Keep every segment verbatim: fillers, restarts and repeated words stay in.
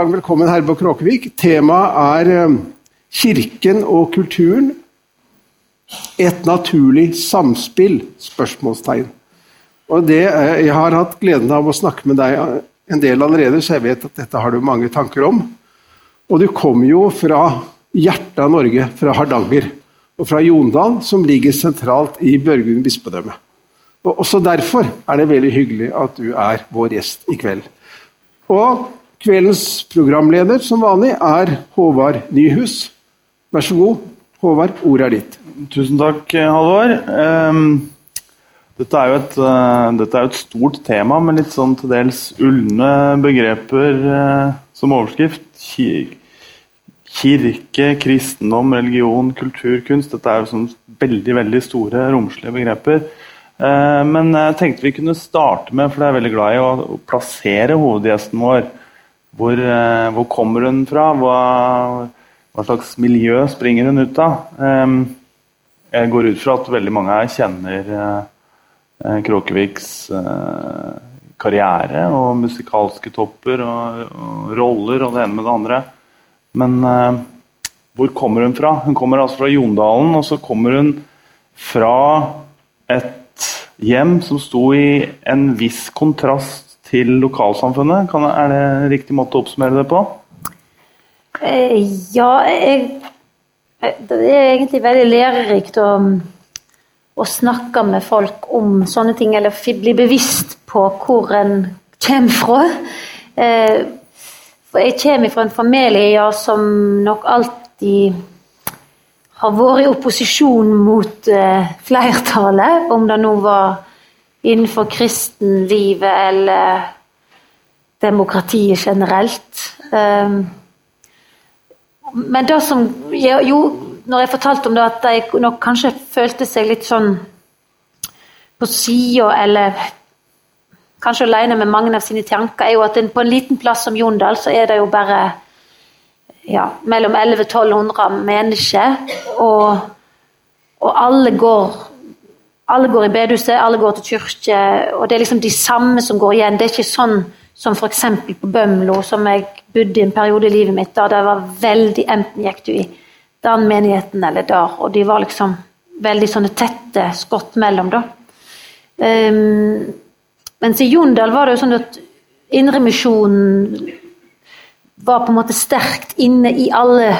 gang velkommen her på Kråkevik. Temaet er kirken og kulturen. Et naturlig samspill, spørsmålstegn. Og det, jeg har hatt gleden av å snakke med deg en del allerede, så jeg vet at dette har du mange tanker om. Og du kom jo fra hjertet av Norge, fra Hardanger, og fra Jondal, som ligger sentralt i Børgund bispedømme. Og også derfor er det veldig hyggelig at du er vår gjest i kveld. Og kveldens programleder, som vanlig, er Håvard Nyhus. Vær så god, Håvard, ordet er ditt. Tusen takk, Halvor. Um, dette, er jo et, uh, dette er jo et stort tema, med litt sånn til dels ulne begreper uh, som overskrift. Kir- kirke, kristendom, religion, kultur, kunst. Dette er jo sånn veldig, veldig store, romslige begreper. Uh, men jeg tenkte vi kunne starte med, for jeg er veldig glad i å, å plassere hovedgjesten vår. Hvor, uh, hvor kommer hun fra? Hva, hva slags miljø springer hun ut av? Um, Jeg går ut fra at veldig mange her kjenner eh, Kråkeviks eh, karriere og musikalske topper og, og roller og det ene med det andre. Men eh, hvor kommer hun fra? Hun kommer altså fra Jondalen, og så kommer hun fra et hjem som sto i en viss kontrast til lokalsamfunnet. Kan, er det en riktig måte å oppsummere det på? Eh, ja, jeg... Det er egentlig veldig lærerikt å, å snakke med folk om sånne ting, eller bli bevisst på hvor en kommer fra. Eh, for jeg kommer fra en familie ja, som nok alltid har vært i opposisjon mot eh, flertallet, om det nå var innenfor kristenlivet eller demokratiet generelt. Eh, Men det som, jo, når jeg fortalte om det, at jeg nok kanskje følte seg litt sånn på siden, eller kanskje alene med mange av sine tanker, er jo at på en liten plass som Jondal, så er det jo bare ja, mellom elleve til tolv hundre mennesker, og, og alle går alle går i bedehuset, alle går til kirke, og det er liksom de samme som går igjen. Det er ikke sånn som for eksempel på Bømlo, som jeg bodde i en periode i livet mitt, da det var veldig, enten gikk du i den menigheten eller der, og de var liksom veldig sånne tette skott mellom da. Um, mens i Jondal var det jo sånn at Indremisjonen var på en måte sterkt inne i alle,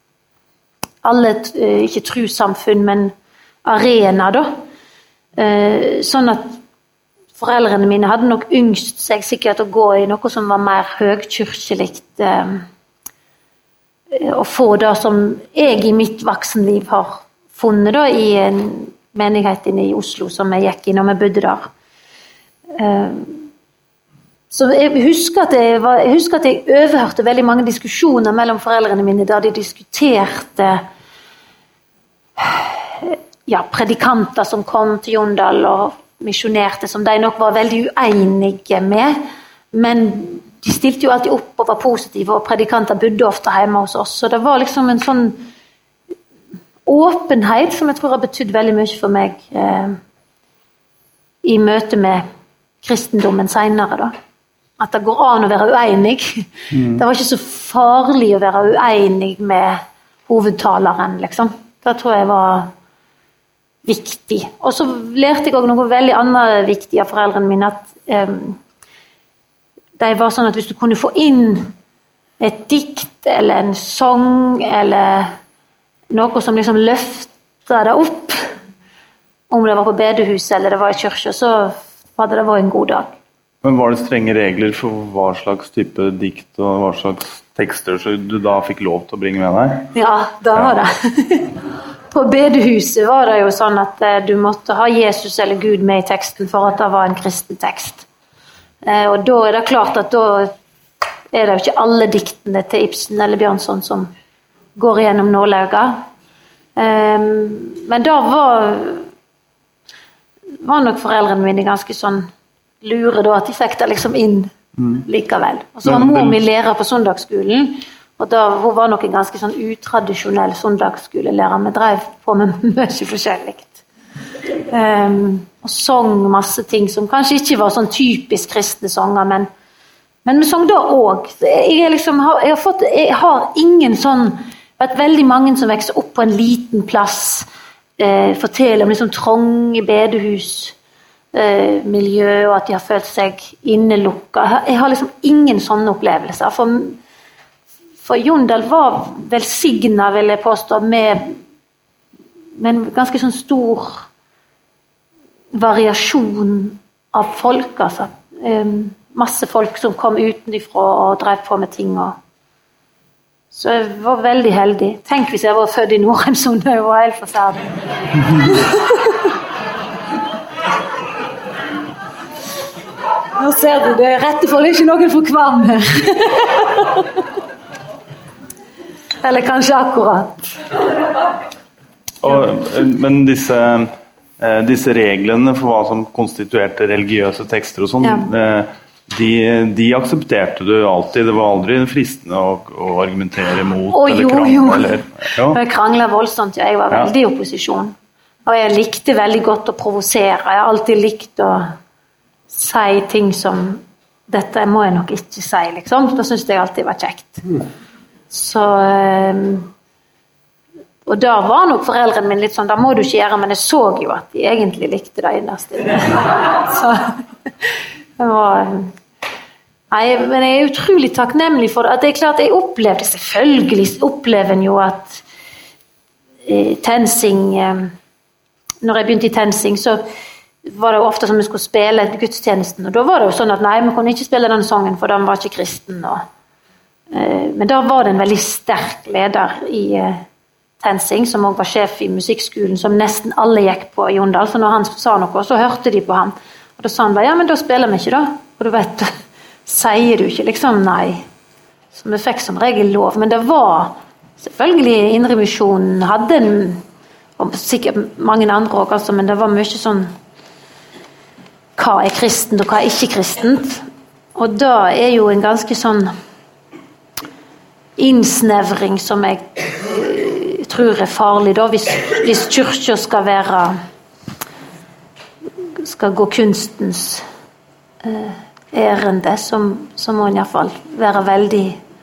alle ikke trossamfunn, men arena da. Uh, sånn at foreldrene mine hadde nok yngst seg sikkert å gå i noe som var mer høgkirkelikt, eh, og få det som jeg i mitt voksenliv har funnet da, i en menighet inne i Oslo som jeg gikk i når vi bodde der. Eh, så jeg husker, at jeg, var, jeg husker at jeg overhørte veldig mange diskusjoner mellom foreldrene mine der de diskuterte ja, predikanter som kom til Jondal og misjonerte, som de nok var veldig uenige med, men de stilte jo alltid opp og var positive, og predikanter bodde ofte hjemme hos oss, så det var liksom en sånn åpenhet som jeg tror har betydd veldig mye for meg eh, i møte med kristendommen senere da. At det går an å være uenig. Mm. Det var ikke så farlig å være uenig med hovedtaleren, liksom. Det tror jeg var viktig. Og så lærte jeg også noe veldig annet viktig av foreldrene mine, at um, de var sånn at hvis du kunne få inn et dikt eller en sang eller noe som liksom løftet det opp, om det var på bedehuset eller det var i kirke, så hadde det vært en god dag. Men var det strenge regler for hva slags type dikt og hva slags tekster så du da fikk lov til å bringe med deg? Ja, da var det. På bedehuset var det jo sånn at eh, du måtte ha Jesus eller Gud med i teksten for at det var en kristen tekst. Eh, og da er det klart at da er det jo ikke alle diktene til Ibsen eller Bjørnson som går gjennom nålauget. Eh, men da var, var nok foreldrene mine ganske sånn lure da, at de fikk det liksom inn mm. likevel. Og så var mor mi lærer på søndagsskolen, og da, hun var nok en ganske sånn utradisjonell søndagsskolelærer, vi drev på med mye forskjellig. Um, og sang masse ting som kanskje ikke var sånn typisk kristne sanger, men, Men vi sang da også. Jeg, er liksom, jeg, har fått, jeg har ingen sånn, vet veldig mange som vekser opp på en liten plass, eh, forteller om liksom trange bedehus, eh, miljø, og at de har følt seg innelukket. Jeg har liksom ingen sånne opplevelser. For, for Jondal var velsignet, vil jeg påstå, med, med en ganske sånn stor variasjon av folk, altså. Um, masse folk som kom utenifra og drev på med ting. Og... Så jeg var veldig heldig. Tenk hvis jeg var født i Nordheimsund, det var helt forferdelig. Nå ser du, det er rette for det er ikke noen for kvam her. Eller kanskje akkurat. Og, men disse, disse reglene for hva som konstituerte religiøse tekster og sånn, ja. De, de aksepterte du alltid. Det var aldri fristende å, å argumentere mot oh, eller jo, krangle. Jo. Eller, ja. Jeg kranglet voldsomt, jeg var veldig i opposisjon. Og jeg likte veldig godt å provosere. Jeg har alltid likt å si ting som dette må jeg nok ikke si, liksom. Da synes jeg alltid var kjekt. Mm. Så og da var nok foreldrene mine litt sånn, da må du ikke gjøre, men jeg så jo at de egentlig likte det innerst. Så det var... Nei, men jeg er utrolig takknemlig for det. At det er klart, jeg opplevde, selvfølgelig opplever jo at eh, Tensing, eh, når jeg begynte i Tensing, så var det jo ofte som vi skulle spille gudstjenesten, og da var det jo sånn at nei, vi kunne ikke spille den sangen, for den var ikke kristen. Og, eh, men da var det en veldig sterk leder i eh, Tensing, som også var sjef i musikkskolen, som nesten alle gikk på i Jondal, så når han sa noe, så hørte de på ham. Og da sa han bare, ja, men da spiller vi ikke da. Og du vet, sier du ikke liksom nei. Så vi fikk som regel lov. Men det var, selvfølgelig, Indremisjonen hadde en, og sikkert mange andre også, altså, men det var mye sånn, hva er kristent og hva er ikke kristent. Og da er jo en ganske sånn innsnevring som jeg uh, tror er farlig da, hvis, hvis kyrkja skal være skal gå kunstens eh, ærende, så, så må en i hvert fall være veldig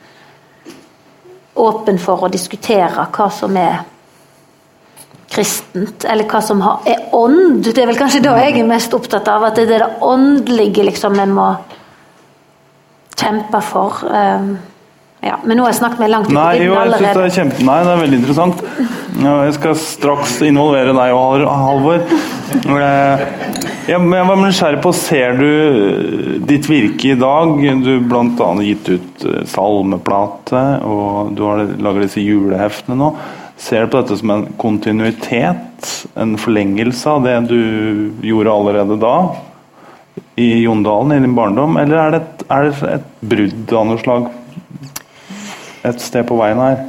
åpen for å diskutere hva som er kristent, eller hva som har, er ånd. Det er vel kanskje da jeg er mest opptatt av, at det er det åndelige liksom en må kjempe for. Um, ja, men nå har jeg snakket meg langt ut. Nei, jo, jeg synes det er kjempe... Nei, det er veldig interessant. Jeg skal straks involvere deg og Halvor. Jeg var nysgjerrig på, ser du ditt virke i dag? Du blant annet gitt ut salmeplate, og du har laget disse juleheftene nå. Ser du på dette som en kontinuitet, en forlengelse av det du gjorde allerede da, i Jondalen, i din barndom, eller er det et, er det et brudd av noe slag et sted på veien her?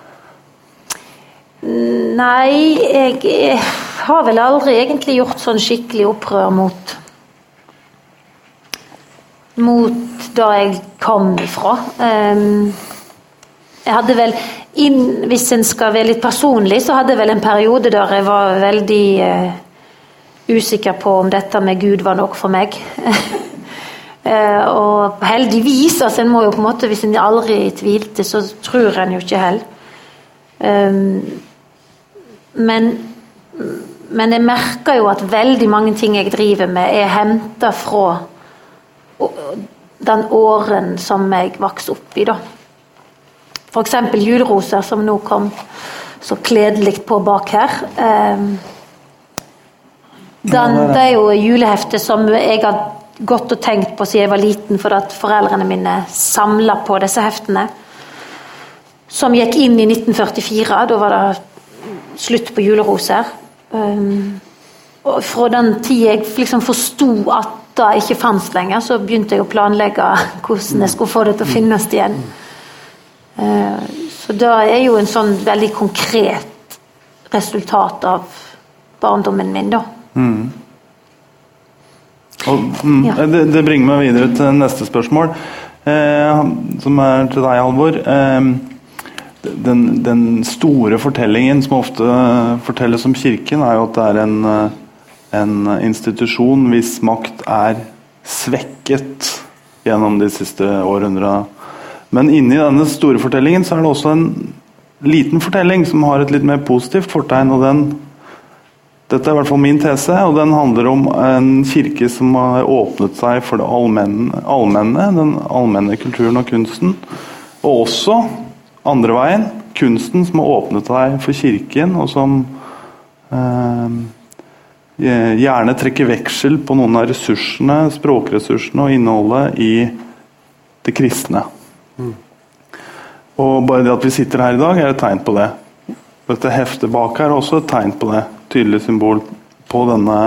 Nei, jeg, jeg har vel aldri egentlig gjort sånn skikkelig opprør mot mot da jeg kom ifra. Um, jeg hadde vel, inn, hvis en skal være litt personlig, så hadde jeg vel en periode der jeg var veldig uh, usikker på om dette med Gud var nok for meg. uh, og heldigvis, altså en må jo på en måte, hvis en aldri tvilte, så tror en jo ikke heller. Um, men men jeg merker jo at veldig mange ting jeg driver med er hentet fra den åren som jeg vokste opp i da. For eksempel juleroser som nå kom så kledelig på bak her. Um, den, det er jo julehefte som jeg har gått og tenkt på siden jeg var liten, for at foreldrene mine samlet på disse heftene. Som gikk inn i nitten førtifire, da var det slutt på juleroser. Um, og fra den tid jeg liksom forstod at det ikke fanns lenger, så begynte jeg å planlegge hvordan jeg skulle få det til å finnes igjen. Uh, så da er jo en sånn veldig konkret resultat av barndommen min da. Mm. Og, mm, ja. det, det bringer meg videre til neste spørsmål, eh, som er til deg, Halvor. Eh, Den, den store fortellingen som ofte fortelles om kirken, er jo at det er en, en institusjon hvis makt er svekket gjennom de siste århundrene. Men inni denne store fortellingen så er det også en liten fortelling som har et litt mer positivt fortegn, og den, dette er i hvert fall min tese, og den handler om en kirke som har åpnet seg for det allmenne, allmenne den allmenne kulturen og kunsten, og også andre veien, kunsten som har åpnet seg for kirken, og som eh, gjerne trekker veksel på noen av ressursene, språkressursene og innholdet i det kristne. Mm. Og bare det at vi sitter her i dag er et tegn på det. Dette heftet bak her er også et tegn på det. Tydelig symbol på denne,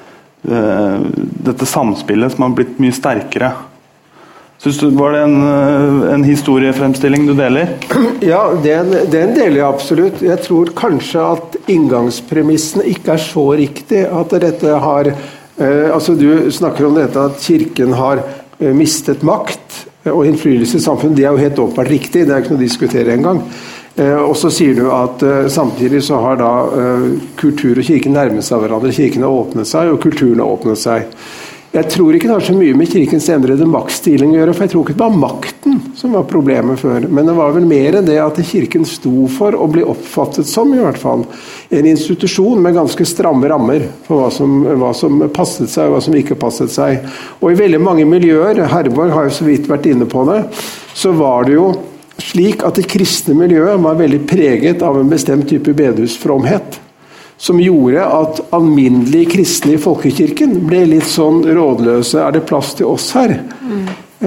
uh, dette samspillet som har blitt mye sterkere. Synes du, var det en, en historiefremstilling du deler? Ja, den, den deler jeg absolutt. Jeg tror kanskje at inngangspremissene ikke er så riktig. At dette har, eh, altså du snakker om dette at kirken har eh, mistet makt og innflytelse i samfunnet. Det er jo helt åpenbart riktig, det er ikke noe å diskutere engang. Eh, og så sier du at eh, samtidig så har da eh, kultur og kirken nærmet seg hverandre. Kirken har åpnet seg, og kulturen har åpnet seg. Jeg tror ikke det har så mye med kirkens endrede maktstilling å gjøre, for jeg tror ikke det var makten som var problemet før, men det var vel mer det at kirken sto for å bli oppfattet som, i hvert fall, en institusjon med ganske stramme rammer for hva som, hva som passet seg og hva som ikke passet seg. Og i veldig mange miljøer, Herborg har jo så vidt vært inne på det, så var det jo slik at det kristne miljøet var veldig preget av en bestemt type bedehusfromhet, som gjorde at alminnelige kristne i folkekirken ble litt sånn rådløse. Er det plass til oss her? Mm.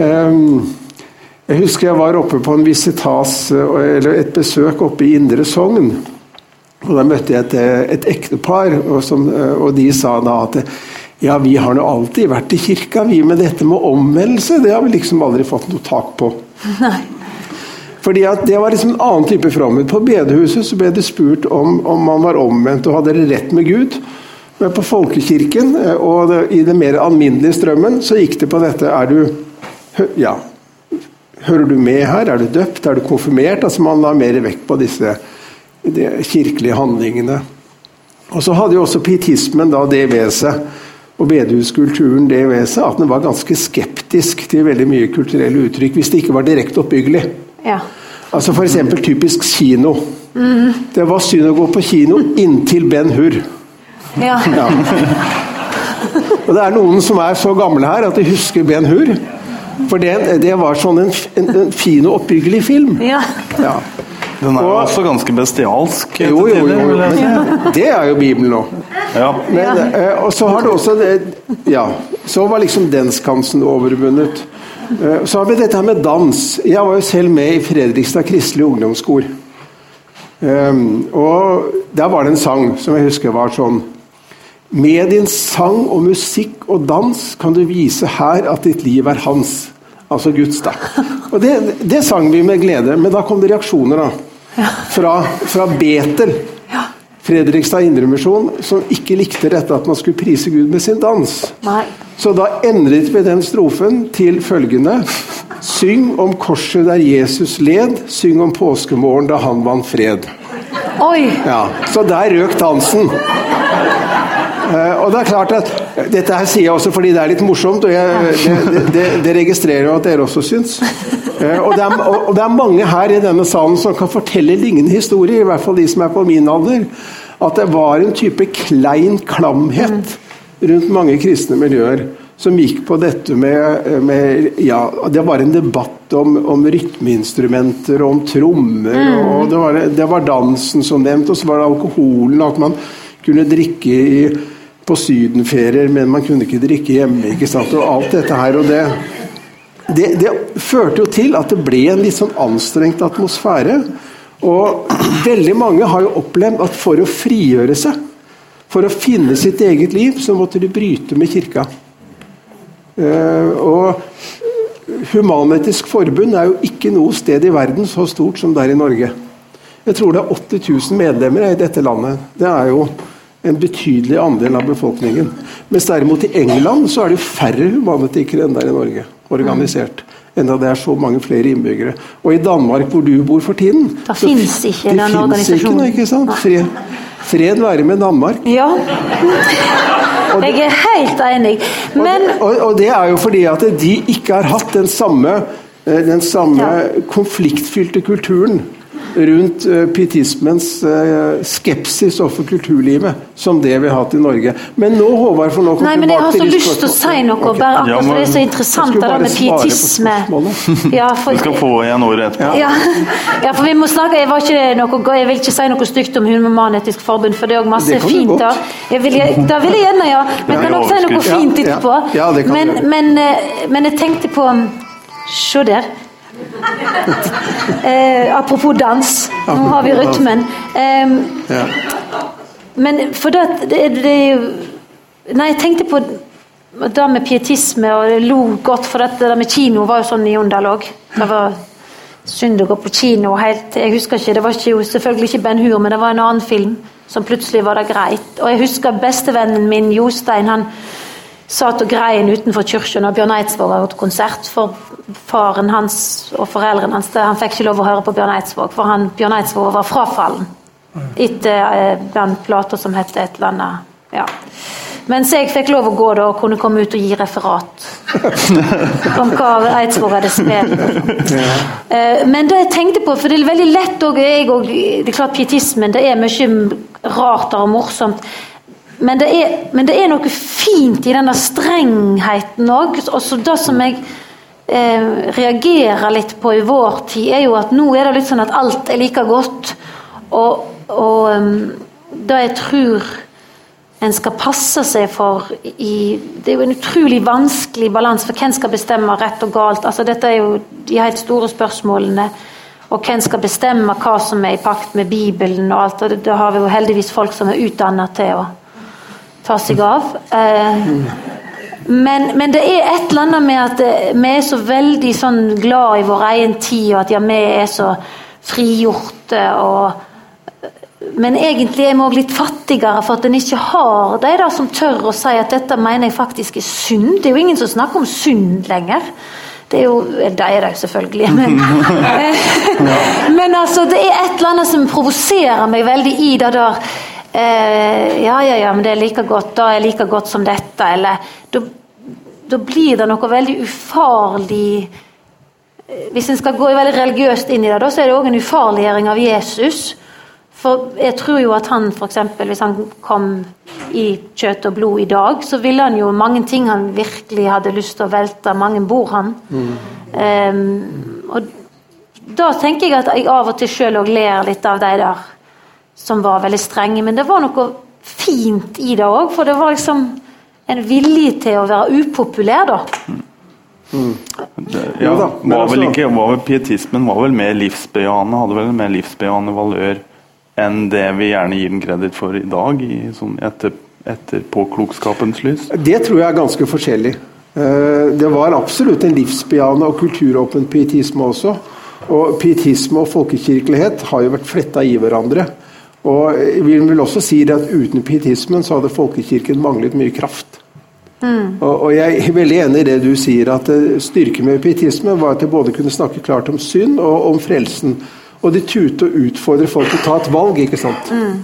Um, jeg husker jeg var oppe på en visitas, eller et besøk oppe i Indre Sogn, og da møtte jeg et, et ektepar, og, som, og de sa da at ja, vi har nå alltid vært i kirka, vi med dette med omvendelse, det har vi liksom aldri fått noe tak på. Nei. Fordi at det var liksom en annen type fromhet. På bedehuset så ble det spurt om, om man var omvendt og hadde rett med Gud. Men på folkekirken og det, i det mer alminnelige strømmen så gikk det på dette. Er du, ja, hører du med her? Er du døpt? Er du konfirmert? Altså man la mer vekt på disse de kirkelige handlingene. Og så hadde jo også pietismen da det ved seg, og bedehuskulturen det ved seg, at den var ganske skeptisk til veldig mye kulturelle uttrykk, hvis det ikke var direkte oppbyggelig. Ja. Altså for eksempel typisk kino. Mm. Det var synd å gå på kino inntil Ben Hur. Ja. Ja. Og det er noen som er så gamle her at de husker Ben Hur. For det, det var sånn en, en, en fin og oppbyggelig film. Ja. Ja. Den er jo og, også ganske bestialsk. Jo, jo, jo, jo. Men det er jo Bibelen nå. Ja. Men, og så har det også ja, så var liksom den skansen overvunnet. Så har vi dette her med dans. Jeg var jo selv med i Fredrikstad Kristelig Ungdomskor. Um, og der var det en sang som jeg husker var sånn: med din sang og musikk og dans kan du vise her at ditt liv er hans. Altså Guds da. Og det, det sang vi med glede, men da kom det reaksjoner da. Fra, fra Betel. Fredrikstad Indremisjon, som ikke likte dette at man skulle prise Gud med sin dans. Nei. Så da endret vi den strofen til følgende: syng om korset der Jesus led, syng om påskemorgen da han vant fred. Oi! Ja, så der røk dansen. Uh, og det er klart at dette her sier jeg også fordi det er litt morsomt, og jeg, det, det, det registrerer jo at dere også syns. Uh, og, det er, og det er mange her i denne salen som kan fortelle lignende historier, i hvert fall de som er på min alder, at det var en type klein klamhet rundt mange kristne miljøer som gikk på dette med, med ja, det var en debatt om, om rytmeinstrumenter og om trommer, mm. og det var, det var dansen som nevnt, og så var det alkoholen, at man kunne drikke i, på sydenferier, men man kunne ikke drikke hjemme, ikke sant, og alt dette her, og det, det, det førte jo til at det ble en litt sånn anstrengt atmosfære, og veldig mange har jo opplevd at for å frigjøre seg, for å finne sitt eget liv, så måtte de bryte med kirka. Uh, og Human-Etisk Forbund er jo ikke noe sted i verden så stort som det er i Norge. Jeg tror det er åtti tusen medlemmer i dette landet. Det er jo en betydelig andel av befolkningen. Mens derimot i England så er det færre humanetikere enn der i Norge, organisert. Enda det er så mange flere innbyggere. Og i Danmark, hvor du bor for tiden, da finnes ikke den organisasjonen. Det finnes ikke noe, ikke sant? Fred, fred være med Danmark. Ja. og det, jeg er helt enig. Men, og, og, og det er jo fordi at de ikke har hatt den samme, den samme ja. konfliktfylte kulturen rundt uh, pietismens uh, skepsis overfor kulturlivet som det vi har hatt i Norge. Men nå, Håvard, for nå Nei, men jeg har så lyst til å si noe, okay. bare akkurat, for det er så interessant det der med pietisme. Ja, for, du skal få igjen ordet etterpå. Ja, ja, for vi må snakke, jeg, var ikke noe, jeg vil ikke si noe stygt om Human-Etisk Forbund, for det er også masse fint da. Jeg vil, da vil jeg gjerne, ja. Men jeg kan også si noe fint etterpå. Ja, ja, men, men, men jeg tenkte på, se der, eh, apropos dans, nå har vi rytmen. Eh, ja. Men for det, det, det er jo, nei, jeg tenkte på det med pietisme, og det lo godt, for det der med kino var jo sånn i underlag. Det var synd å gå på kino, helt, jeg husker ikke, det var ikke, jo selvfølgelig ikke Ben Hur, men det var en annen film som plutselig var det greit. Og jeg husker bestevennen min, Jostein, han satt og grein utenfor kyrkjen og Bjørn Eidsvåg var på konsert for faren hans og foreldrene hans. Han fikk ikke lov å høre på Bjørn Eidsvåg, for han, Bjørn Eidsvåg var frafallen etter eh, den plata som hette et eller annet. Ja. Mens jeg fikk lov å gå da og kunne komme ut og gi referat om hva Eidsvåg hadde spilt. eh, men det jeg tenkte på, for det er veldig lett og jeg og, det er klart pietismen, det er mye rart og morsomt. Men det, er, men det er noe fint i denne strengheten også, og så det som jeg eh, reagerer litt på i vår tid, er jo at nå er det litt sånn at alt er like godt, og, og um, det jeg tror en skal passe seg for i, det er jo en utrolig vanskelig balans, for hvem skal bestemme rett og galt, altså dette er jo de helt store spørsmålene, og hvem skal bestemme hva som er i pakt med Bibelen og alt, og det, det har vi jo heldigvis folk som er utdannet til å ta seg av. Eh, men, men det er et eller annet med at vi er så veldig sånn glad i vår egen tid, og at ja, vi er så frigjorte, og, men egentlig er vi også litt fattigere for at en ikke har de der som tør å si at dette mener jeg faktisk er synd. Det er jo ingen som snakker om synd lenger. Det er jo, det er det jo selvfølgelig, men, men altså, det er et eller annet som provoserer meg veldig i det der. Eh, ja, ja, ja, men det er like godt, da er like godt som dette, eller da, da blir det noe veldig ufarlig. Hvis en skal gå veldig religiøst inn i det, da så er det også en ufarliggjøring av Jesus, for jeg tror jo at han for eksempel, hvis han kom i kjøtt og blod i dag, så ville han jo mange ting han virkelig hadde lyst til å velte, mange bor han. Mm. Um, og da tenker jeg at jeg av og til selv også ler litt av de der som var veldig strenge, men det var noe fint i det også, for det var liksom en vilje til å være upopulær da. Mm. Det, ja, var vel ikke, var vel pietismen var vel mer livsbejaende, hadde vel mer livsbejaende valør enn det vi gjerne gir den kredit for i dag, i, sånn etter, etter påklokskapens lys? Det tror jeg er ganske forskjellig. Det var absolutt en livsbejaende og kulturåpen pietisme også, og pietisme og folkekirkelighet har jo vært flettet i hverandre. Og vi vil også si det at uten pietismen så hadde folkekirken manglet mye kraft. Mm. Og, og jeg er veldig enig i det du sier, at styrken med pietismen var at de både kunne snakke klart om synd og om frelsen. Og de tute å utfordre folk til å ta et valg, ikke sant? Mm.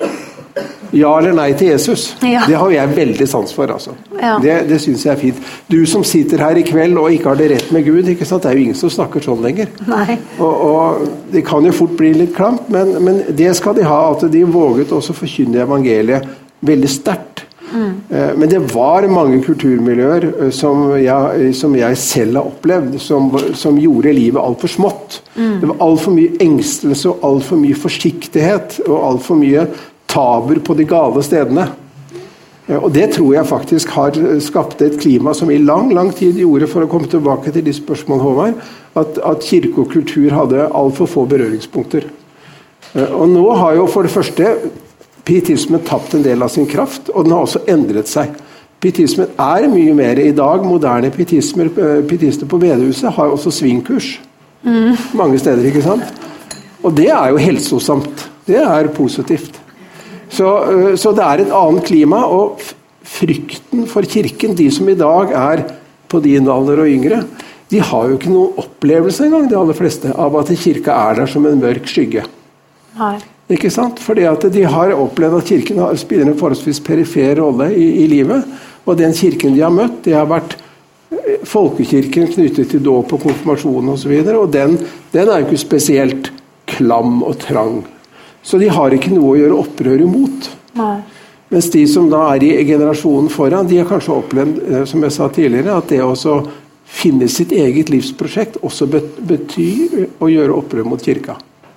Ja eller nei til Jesus. Ja. Det har jeg veldig sans for, altså. Ja. Det, det synes jeg er fint. Du som sitter her i kveld og ikke har det rett med Gud, ikke sant? Det er jo ingen som snakker sånn lenger. Nei. Og, og det kan jo fort bli litt klamt, men, men det skal de ha, at de våget også forkynne evangeliet veldig sterkt. Mm. Men det var mange kulturmiljøer som jeg, som jeg selv har opplevd, som, som gjorde livet alt for smått. Mm. Det var alt for mye engstelse og alt for mye forsiktighet og alt for mye taber på de gale stedene. Og det tror jeg faktisk har skapt et klima som i lang, lang tid gjorde, for å komme tilbake til de spørsmål, Håvard, at, at kirke og kultur hadde alt for få berøringspunkter. Og nå har jo for det første pietismen tapt en del av sin kraft, og den har også endret seg. Pietismen er mye mer i dag. Moderne pietismer, pietister på bedehuset har også svingkurs. Mm. Mange steder, ikke sant? Og det er jo helsosamt. Det er positivt. Så, så det er et annet klima, og frykten for kirken, de som i dag er på din alder og yngre, de har jo ikke noen opplevelse engang, de aller fleste, av at kirka er der som en mørk skygge. Nei. Ikke sant? Fordi at de har opplevd at kirken har, spiller en forholdsvis perifer rolle i, i livet, og den kirken de har møtt, det har vært folkekirken knyttet til dåp og konfirmasjon og så videre, og den, den er jo ikke spesielt klam og trang. Så de har ikke noe å gjøre opprør imot. Nei. Mens de som da er i generasjonen foran, de har kanskje opplevd, som jeg sa tidligere, at det også finne sitt eget livsprosjekt også betyr å gjøre opprør mot kirka.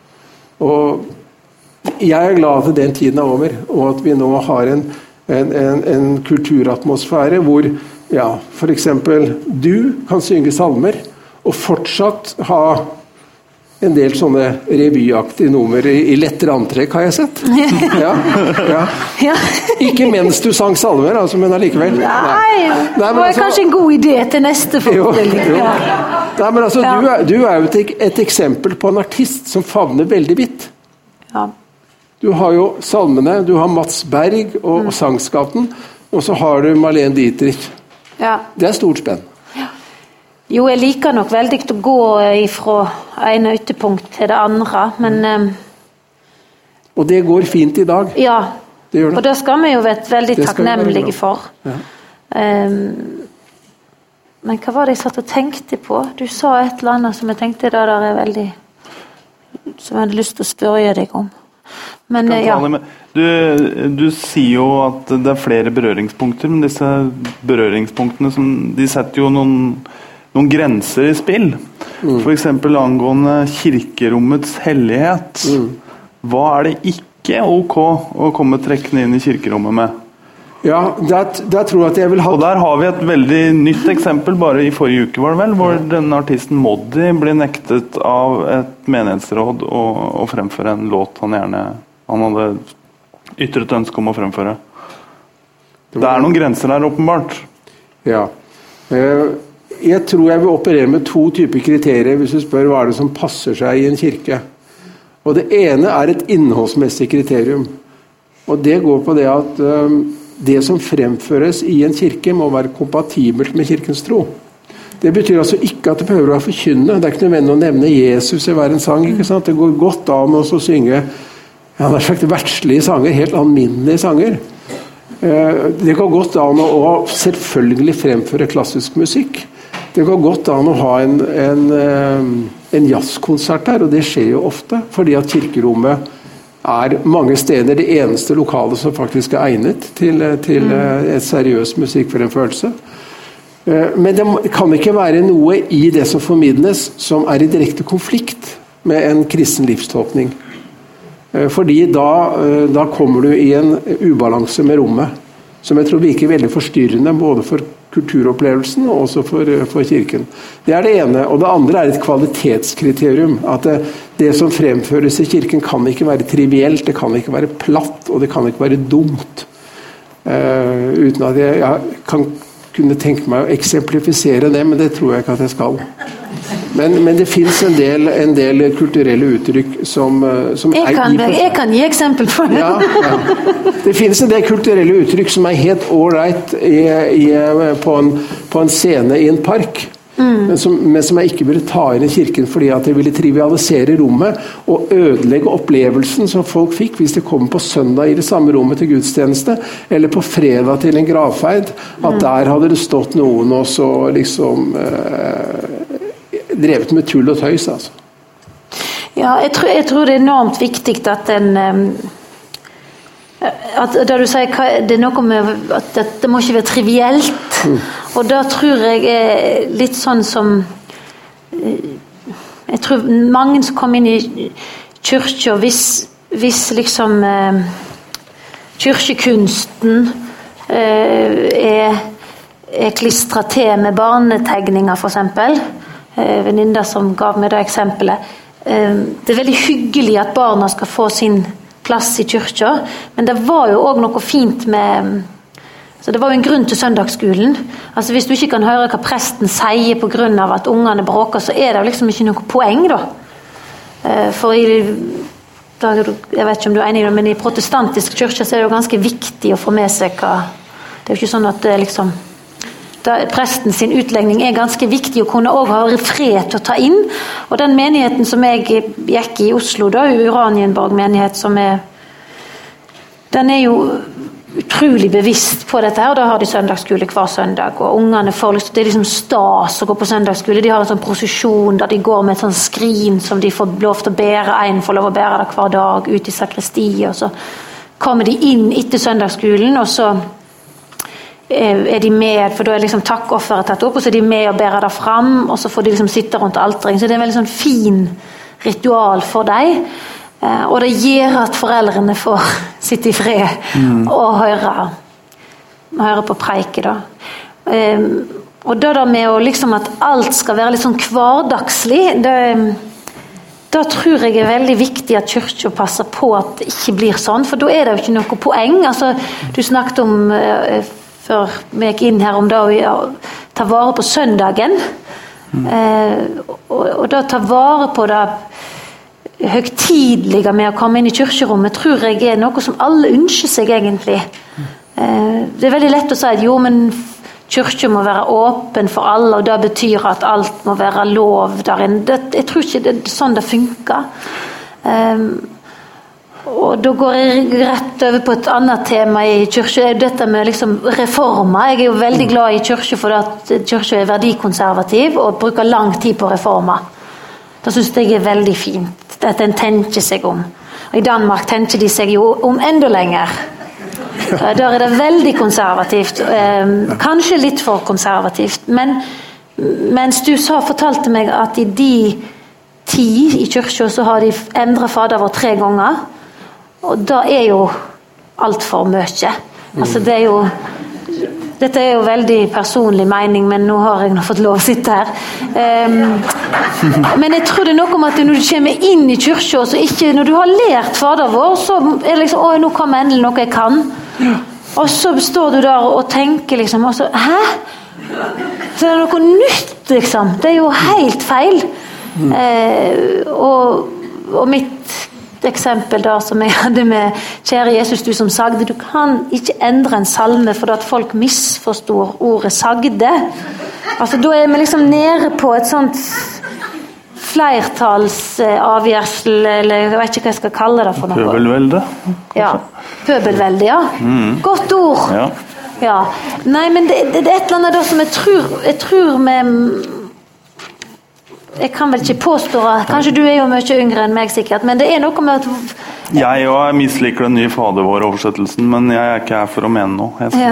Og jeg er glad at den tiden er over, og at vi nå har en, en, en, en kulturatmosfære hvor, ja, for eksempel, du kan synge salmer, og fortsatt ha en del sånne revyaktige nummer i, i lettere antrekk, har jeg sett. Ja, ja. Ja. Ikke mens du sang salmer, altså, men allikevel. Nei, det var altså, kanskje en god idé til neste forestilling. Ja. Nei, men altså, ja. du, er, du er jo et, et eksempel på en artist som favner veldig vidt. Ja. Du har jo salmene, du har Mats Berg og, mm. og Sangskatten, og så har du Marlene Dietrich. Ja. Det er stort spenn. Ja. Jo, jeg liker nok veldig å gå fra en ytterpunkt til det andre, men... Um, og det går fint i dag. Ja, det gjør det. Og det skal vi jo være veldig takknemlige for. Ja. Um, men hva var det jeg satt og tenkte på? Du sa et eller annet som jeg tenkte da der er veldig... som jeg hadde lyst til å spørre deg om. Men, ja. Du, du sier jo at det er flere berøringspunkter, men disse berøringspunktene som, de setter jo noen, noen grenser i spill. Mm. For eksempel angående kirkerommets hellighet. Mm. Hva er det ikke ok å komme trekkende inn i kirkerommet med? Ja, der, der tror jeg at jeg vil ha... Og der har vi et veldig nytt eksempel, bare i forrige uke var det vel, hvor denne artisten Moddi ble nektet av et menighetsråd å, å fremføre en låt han gjerne han hadde ytret ønske om å fremføre. Det, var... det er noen grenser der, åpenbart. Ja. Jeg tror jeg vil operere med to typer kriterier hvis du spør hva er det som passer seg i en kirke. Og det ene er et innholdsmessig kriterium. Og det går på det at det som fremføres i en kirke må være kompatibelt med kirkens tro. Det betyr altså ikke at det behøver å være forkynnende. Det er ikke nødvendig å nevne Jesus i hver en sang. Ikke sant? Det går godt an å synge ja, det er sagt verdslige sanger, helt alminnelige sanger. Det går godt an å selvfølgelig fremføre klassisk musikk. Det går godt an å ha en, en, en jazzkonsert her, og det skjer jo ofte, fordi at kirkerommet er mange steder det eneste lokalet som faktisk er egnet til, til et seriøs musikkfremførelse. Men det kan ikke være noe i det som formidles som er i direkte konflikt med en kristen livstolkning. Fordi da, da kommer du i en ubalanse med rommet, som jeg tror virker veldig forstyrrende både for kulturopplevelsen og også for, for kirken. Det er det ene, og det andre er et kvalitetskriterium. At det, det som fremføres i kirken kan ikke være trivielt, det kan ikke være platt, og det kan ikke være dumt. Uh, uten at jeg, jeg kan kunne tenke meg å eksemplifisere det, men det tror jeg ikke at jeg skal. Men, men det finnes en del, en del kulturelle uttrykk som, som jeg, kan, er... Jeg kan gi eksempel på det. Ja, ja. Det finnes en del kulturelle uttrykk som er helt all right i, i, på, en, på en scene i en park. Mm. Men, som, men som jeg ikke ville ta inn i kirken fordi at det ville trivialisere rommet og ødelegge opplevelsen som folk fikk hvis de kom på søndag i det samme rommet til gudstjeneste, eller på fredag til en gravferd, at mm. der hadde det stått noen og så liksom eh, drevet med tull og tøys, altså. Ja, jeg tror, jeg tror det er enormt viktig at en um, at da du sier det er noe med at det, det må ikke være trivielt, mm. og da tror jeg er litt sånn som jeg tror mange som kommer inn i kirka hvis, hvis liksom uh, kirkekunsten uh, er, er klistret til med barnetegninger for eksempel. Uh, venninner som gav meg det eksempelet. Uh, det er veldig hyggelig at barna skal få sin plass i kyrkja, men det var jo også noe fint med så det var jo en grunn til søndagsskolen. Altså hvis du ikke kan høre hva presten sier på grunn av at ungene bråker, så er det liksom ikke noe poeng da. Uh, for i da, jeg vet ikke om du er enig i det, men i protestantisk kyrkja så er det jo ganske viktig å få med seg hva det er jo ikke sånn at det liksom da, presten sin utlegning er ganske viktig å kunne også ha fred til å ta inn. Og den menigheten som jeg gikk i Oslo, da, Uranienborg menighet, som er, den er jo utrolig bevisst på dette her. Da har de søndagsskole hver søndag, og ungene får lyst, det er liksom stas å gå på søndagsskole. De har en sånn prosesjon der de går med et sånn skrin som de får lov til å bære, en får lov å bære det hver dag ut i sakristi, og så kommer de inn etter søndagsskolen, og så er de med, for da er liksom takkofferet tatt opp, og så er de med og bærer det fram, og så får de liksom sitte rundt altering. Så det er en veldig sånn fin ritual for deg, og det gjør at foreldrene får sitte i fred mm. og høre, høre på preike da. Og det der med å liksom at alt skal være litt sånn hverdagslig, det, da tror jeg er veldig viktig at kirken passer på at det ikke blir sånn, for da er det jo ikke noe poeng. Altså, du snakket om før vi gikk inn her om da å ta vare på søndagen, mm. eh, og, og da ta vare på det høgtidlige med å komme inn i kirkerommet, tror jeg er noe som alle ønsker seg egentlig. Mm. Eh, det er veldig lett å si at jo, men kirken må være åpen for alle, og det betyr at alt må være lov der inne. Det, jeg tror ikke det er sånn det funker. Eh, Og da går jeg rett over på et annet tema i kirken, dette med liksom reformer. Jeg er jo veldig glad i kirken for at kirken er verdikonservativ og bruker lang tid på reformer. Det synes jeg er veldig fint, at den tenker seg om. Og i Danmark tenker de seg jo om enda lenger. Der er det veldig konservativt, kanskje litt for konservativt, men mens du sa, fortalte meg at i de tid i kirken så har de endret fader vår tre ganger, og da er jo alt for mye. Altså det er jo, dette er jo veldig personlig mening, men nå har jeg nå fått lov å sitte her. Um, men jeg tror det er noe om at når du kommer inn i kirken, så ikke, når du har lært fader vår, så er det liksom, å, nå kommer endelig noe jeg kan. Og så står du der og tenker liksom, og så, hæ? Så det er noe nytt liksom. Det er jo helt feil. Uh, og, og mitt eksempel da som jeg hadde med kjære Jesus, du som sagde, du kan ikke endre en salme for at folk misforstår ordet sagde. Altså da er vi liksom nede på et sånt flertalsavgjørsel, eller jeg vet ikke hva jeg skal kalle det for noe. Pøbelvelde. Ja, pøbelvelde, ja. Mm. Godt ord. Ja. Ja. Nei, men det, det, det er et eller annet da som jeg tror, jeg tror med jeg kan vel ikke påstå, kanskje du er jo mye yngre enn meg sikkert, men det er noe med at... Jeg jo misliker den nye fader vår oversettelsen, men jeg er ikke her for å mene noe. Ja.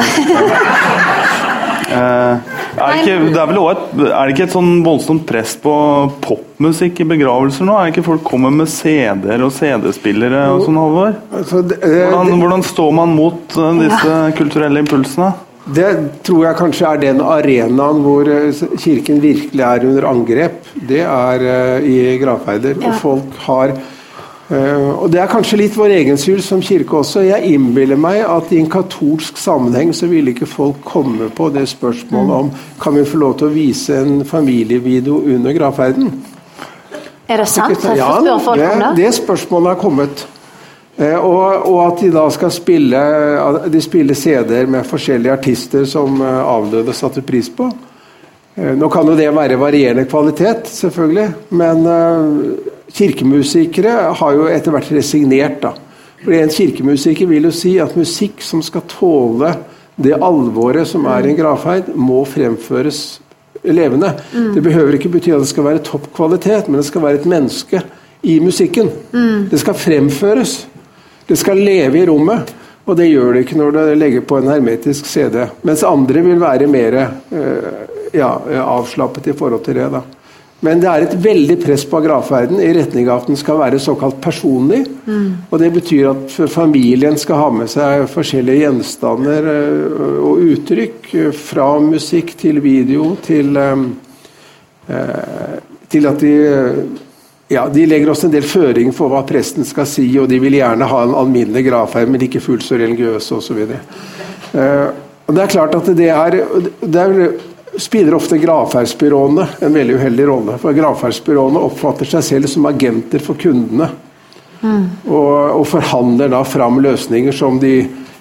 eh, er, det ikke, det er, vel også et, er det ikke et sånn voldsomt press på popmusikk i begravelser nå? Er det ikke folk kommer med C D-er og C D-spillere og sånn, Halvor? Altså, hvordan, hvordan står man mot disse ja. kulturelle impulsene? Det tror jeg kanskje er den arenaen hvor kirken virkelig er under angrep. Det er uh, i gravferder. Ja. Og folk har uh, og det er kanskje litt vår egen skyld som kirke også. Jeg innbiller meg at i en katolsk sammenheng så vil ikke folk komme på det spørsmålet om kan vi få lov til å vise en familievideo under gravferden. Er det sant? Ja, det, det spørsmålet har kommet. Eh, og, og at de da skal spille de spiller C D-er med forskjellige artister som uh, avdøde satte pris på. Eh, nå kan jo det være varierende kvalitet, selvfølgelig, men uh, kirkemusikere har jo etter hvert resignert da. For en kirkemusiker vil jo si at musikk som skal tåle det alvoret som er i en gravferd, må fremføres levende. Mm. Det behøver ikke bety at det skal være topp kvalitet, men det skal være et menneske i musikken. Mm. Det skal fremføres. Det skal leve i rommet, og det gjør det ikke når det legger på en hermetisk C D. Mens andre vil være mer uh, ja, avslappet i forhold til det. Da. Men det er et veldig press på gravferden i retning av at den skal være såkalt personlig. Mm. Og det betyr at familien skal ha med seg forskjellige gjenstander uh, og uttrykk, uh, fra musikk til video, til, um, uh, til at de... Uh, Ja, de legger også en del føring for hva presten skal si, og de vil gjerne ha en alminnelig gravferd, men ikke fullt så religiøse og så videre. Uh, og det er klart at det er, det er spiller ofte gravferdsbyråene en veldig uheldig rolle, for gravferdsbyråene oppfatter seg selv som agenter for kundene, mm. og, og forhandler da fram løsninger som de,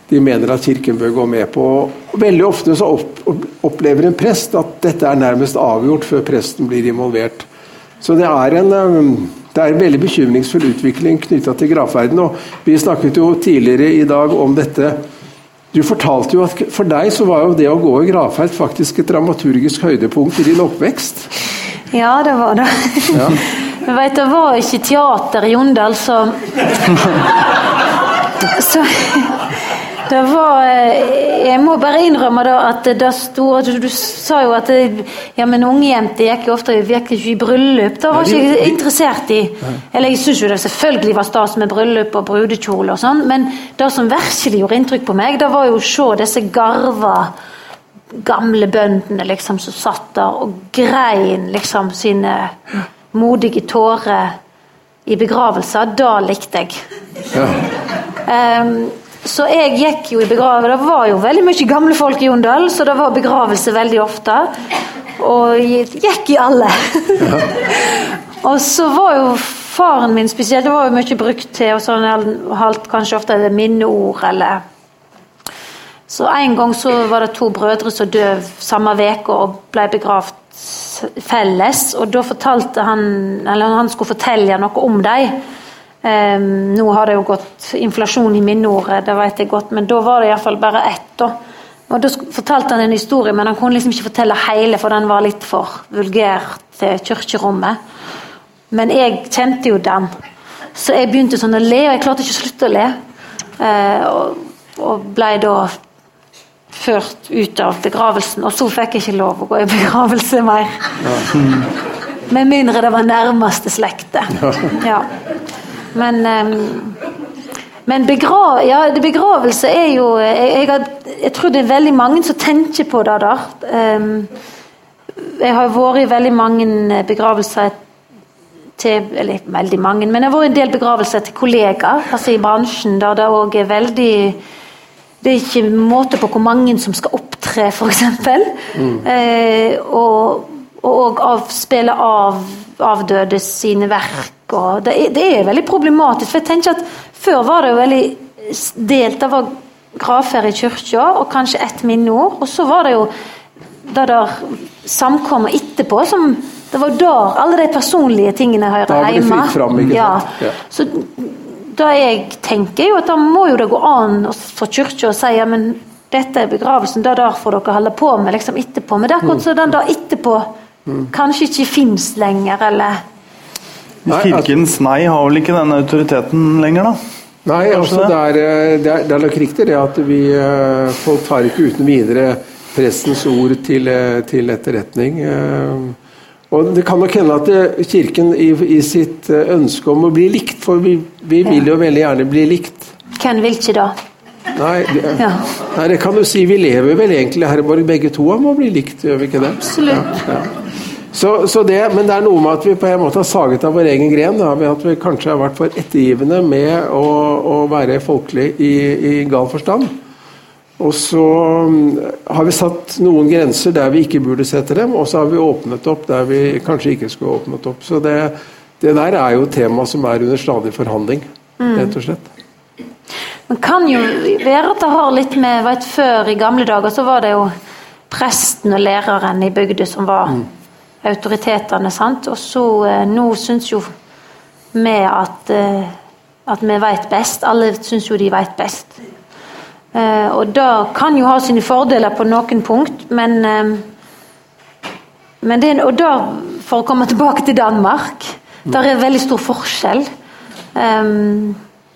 de mener at kirken bør gå med på. Og veldig ofte så opp, opplever en prest at dette er nærmest avgjort før presten blir involvert. Så det er en, det er en veldig bekymringsfull utvikling knyttet til gravferden, og vi snakket jo tidligere i dag om dette. Du fortalte jo at for deg så var jo det å gå i gravferd faktisk et dramaturgisk høydepunkt i din oppvekst. Ja, det var det. Ja. Jeg vet, det var ikke teater i Jondal, så... så det var... Jeg må bare innrømme da at det stod... Du sa jo at det, ja, men unge jenter gikk jo ofte virkelig ikke i bryllup. Da var jeg ikke interessert i... Eller jeg synes jo det selvfølgelig var stas med bryllup og brudekjole og sånn, men det som virkelig gjorde inntrykk på meg, det var jo å se disse garva gamle bøndene liksom som satt der og grein liksom sine... modige tårer i begravelser, da likte jeg. Ja. Um, så jeg gikk jo i begravelse, det var jo veldig mye gamle folk i Jondal, så det var begravelse veldig ofte, og jeg gikk i alle. Ja. Og så var jo faren min spesielt, det var jo mye brukt til, og sånn, halt kanskje ofte minneord, eller... Så en gang så var det to brødre som døde samme veke og ble begravd felles, og da fortalte han, eller han skulle fortelle noe om dem. Um, nå har det jo gått inflasjon i minneordet, det vet jeg godt, men da var det i hvert fall bare ett da. Og da fortalte han en historie, men han kunne liksom ikke fortelle hele, for den var litt for vulgær til kirkerommet. Men jeg kjente jo den. Så jeg begynte sånn å le, og jeg klarte ikke å slutte å le. Uh, og, og ble da ført ut av begravelsen, og så fikk jeg ikke lov å gå i begravelse mer. Ja. Med mindre det var nærmeste slekte. Ja. Men, um, men begra- ja, begravelse er jo, jeg, jeg, har, jeg tror det er veldig mange som tenker på det der. Um, jeg har vært i veldig mange begravelser til, eller veldig mange, men jeg har vært i en del begravelser til kollegaer, altså i bransjen, der det også er veldig... Det er ikke måte på hvor mange som skal opptre, for eksempel. Mm. Eh, og, og av, spille av avdøde sine verk. Og det, er, det er veldig problematisk, for jeg tenker at før var det jo veldig delt. Det var gravferd i kyrkja, og kanskje ett minneord. Og så var det jo det der samkommet etterpå, som det var der alle de personlige tingene hører hjemme. Da var det fritt frem, ikke sant? Ja. Ja. Så da jeg tenker jo at da må jo det gå an for kyrkja å si, ja, men dette er begravelsen, det er derfor dere holder på med liksom etterpå. Men det er akkurat så den da etterpå mm. kanskje ikke finnes lenger, eller... Kirkens nei har vel ikke den autoriteten lenger, da? Nei, altså det er, det, er, det er nok riktig det at vi, folk tar ikke uten videre prestens ord til, til etterretning. Og det kan nok hende at kirken i, i sitt ønske om å bli likt, for vi, vi vil jo veldig gjerne bli likt. Hvem vil ikke da? Nei, det, ja. nei, det kan du si, vi lever vel egentlig her bare begge to om å bli likt, gjør vi ikke det? Absolutt. Ja, ja. Så, så det, men det er noe med at vi på en måte har saget av vår egen gren, da, ved at vi kanskje har vært for ettergivende med å, å være folkelig i, i gal forstand. Og så har vi satt noen grenser der vi ikke burde sette dem, og så har vi åpnet opp der vi kanskje ikke skulle åpnet opp. Så det, det der er jo et tema som er under stadig forhandling, mm. rett og slett. Men kan jo være at det har litt med, vet, før i gamle dager så var det jo presten og læreren i bygden som var mm. autoritetene, sant? Og så nå synes jo vi at, at vi vet best, alle synes jo de vet best. Uh, og da kan jo ha sine fordeler på noen punkt, men, uh, men det, og da, for å komme tilbake til Danmark, mm. der er veldig stor forskjell. Um,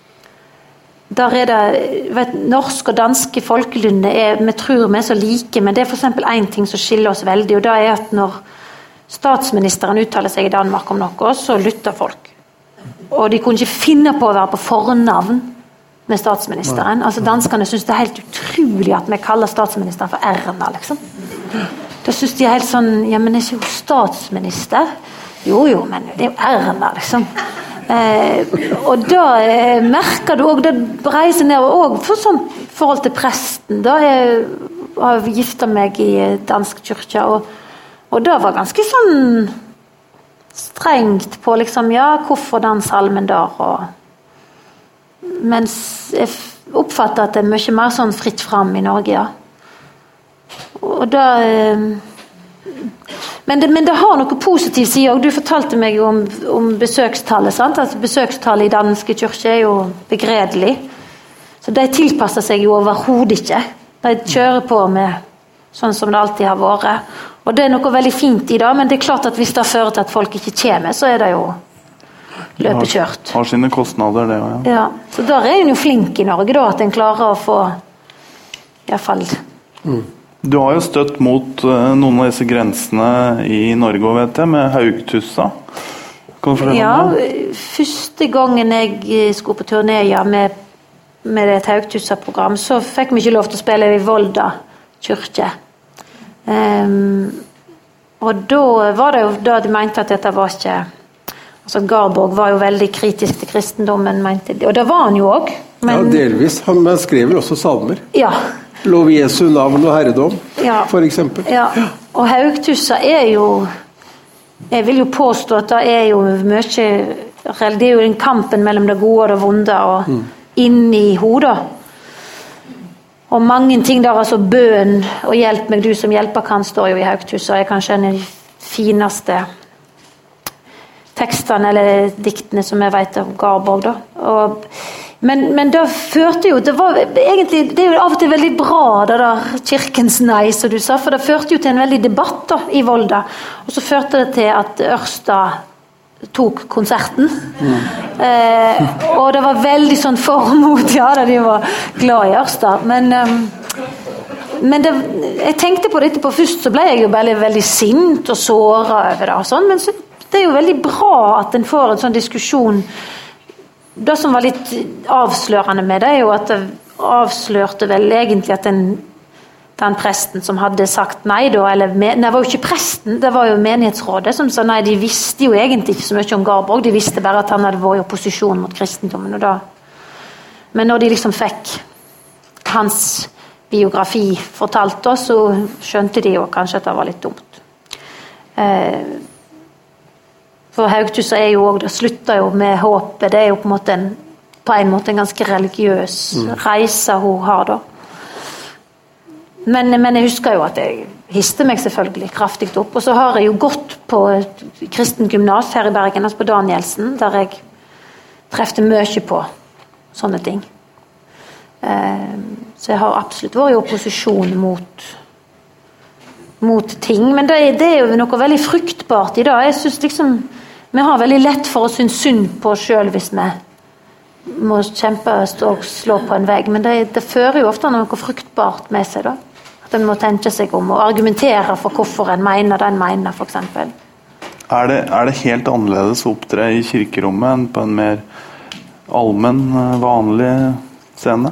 der er det, vet, norsk og danske folkelynde er, vi tror vi er så like, men det er for eksempel en ting som skiller oss veldig, og det er at når statsministeren uttaler seg i Danmark om noe, så lytter folk. Og de kunne ikke finne på å være på fornavn med statsministeren. Altså danskerne synes det er helt utrolig at vi kaller statsministeren for Erna, liksom. Da synes de er helt sånn, ja, men er ikke jo statsminister? Jo, jo, men det er jo Erna, liksom. Eh, og da eh, merker du også, det reiser ned, og for sånn forhold til presten, da jeg har giftet meg i dansk kyrkja, og, og da var ganske sånn strengt på, liksom, ja, hvorfor den salmen der, og mens jeg oppfatter at det er mye mer sånn fritt fram i Norge, ja. Og da... Men det, men det har noe positivt side, og du fortalte meg om, om besøkstallet, sant? Altså, besøkstallet i danske kirke er jo begredelig. Så de tilpasser seg jo overhodet ikke. De kjører på med sånn som det alltid har vært. Og det er noe veldig fint i det, men det er klart at hvis det fører til at folk ikke kommer, så er det jo løpekjørt. Har, har sine kostnader, det også, ja. Ja. Så der er en jo flink i Norge, da, at en klarer å få i hvert fall... Mm. Du har jo støtt mot uh, noen av disse grensene i Norge, vet jeg, med Haugtussa. Kan du fortelle ja, om det? Første gangen jeg skulle på turnéer med, med et Haugtussa-program, så fikk vi ikke lov til å spille i Volda kirke. Um, og da var det jo da de mente at dette var ikke... Altså Garborg var jo veldig kritisk til kristendommen, mente de. Og det var han jo også. Men... Ja, delvis. Han skrev jo også salmer. Ja, Lov Jesu navn og herredom, ja. For eksempel. Ja, og Haugtussa er jo, jeg vil jo påstå at det er jo mye, det er jo en kampen mellom det gode og det vonde, og mm. inni hodet. Og mange ting der, altså bøn og hjelp meg, du som hjelper kan, står jo i Haugtussa, er kanskje en av de fineste tekstene eller diktene som jeg vet av Garborg da. Og Men, men det førte jo, det var egentlig, det er jo av og til veldig bra det der kirkens nei, som du sa, for det førte jo til en veldig debatt da, i Volda, og så førte det til at Ørsta tok konserten, mm. eh, og det var veldig sånn formot, ja, da de var glad i Ørsta, men, um, men det, jeg tenkte på det etterpå, først så ble jeg jo veldig, veldig sint og såret over det, og sånn, men så, det er jo veldig bra at en får en sånn diskusjon. Det som var litt avslørende med det er jo at det avslørte vel egentlig at den, den presten som hadde sagt nei da, eller med, det var jo ikke presten, det var jo menighetsrådet som sa nei, de visste jo egentlig ikke så mye om Garborg, de visste bare at han hadde vært i opposisjon mot kristendommen, og da, men når de liksom fikk hans biografi fortalt da, så skjønte de jo kanskje at det var litt dumt. Eh, For Haugtussa er jo også, det slutter jo med håpet, det er jo på en måte en, på en måte en ganske religiøs mm. reise hun har da. Men, men jeg husker jo at jeg histe meg selvfølgelig kraftig opp, og så har jeg jo gått på kristen gymnas her i Bergen, altså på Danielsen, der jeg trefte mye på sånne ting. Så jeg har absolutt vært i opposisjon mot, mot ting, men det, det er jo noe veldig fruktbart i dag. Jeg synes liksom vi har veldig lett for å synes synd på oss selv hvis vi må kjempe og slå på en vegg, men det, det fører jo ofte noe fruktbart med seg da. At en må tenke seg om og argumentere for hvorfor en mener den mener, for eksempel. Er det, er det helt annerledes å opptre i kirkerommet enn på en mer allmenn, vanlig scene?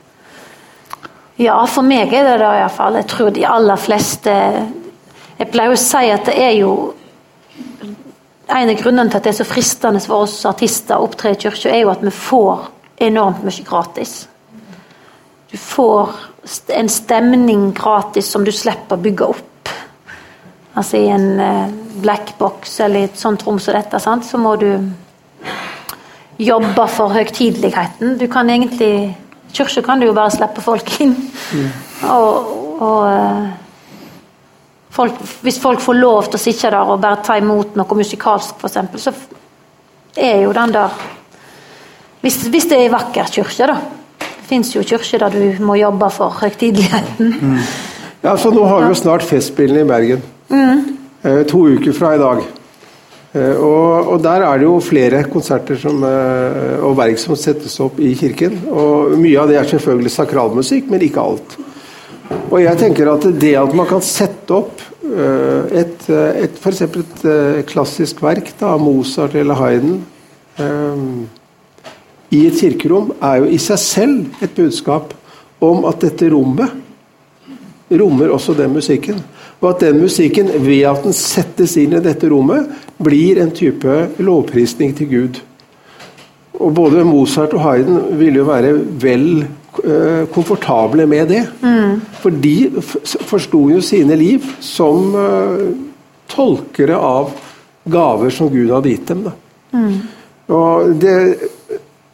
Ja, for meg er det da i hvert fall. Jeg tror de aller fleste... Jeg pleier å si at det er jo en av grunnene til at det er så fristende for oss artister å opptre i kirke, er jo at vi får enormt mye gratis. Du får en stemning gratis som du slipper å bygge opp. Altså i en black box eller i et sånt rom som dette, sant? Så må du jobbe for høytideligheten. Du kan egentlig... I kirke kan du jo bare slippe folk inn. Mm. Og... og Folk, hvis folk får lov til å sitte der og bare ta imot noe musikalsk for eksempel, så er jo den der hvis, hvis det er vakker kirke da, det finnes jo kirke der du må jobbe for høytideligheten. Mm. Ja, så nå har vi jo snart festspillene i Bergen. Mm. Eh, to uker fra i dag. Eh, og, og der er det jo flere konserter som, eh, og verk som settes opp i kirken, og mye av det er selvfølgelig sakralmusikk, men ikke alt. Og jeg tenker at det at man kan sette opp uh, et, et, for eksempel et uh, klassisk verk da, av Mozart eller Haydn um, i et kirkerom er jo i seg selv et budskap om at dette rommet rommer også den musikken. Og at den musikken, ved at den settes inn i dette rommet, blir en type lovprisning til Gud. Og både Mozart og Haydn ville jo være vel uh, komfortable med det. Mm. For de forstod jo sine liv som uh, tolkere av gaver som Gud hadde gitt dem. Da. Mm. Og, det,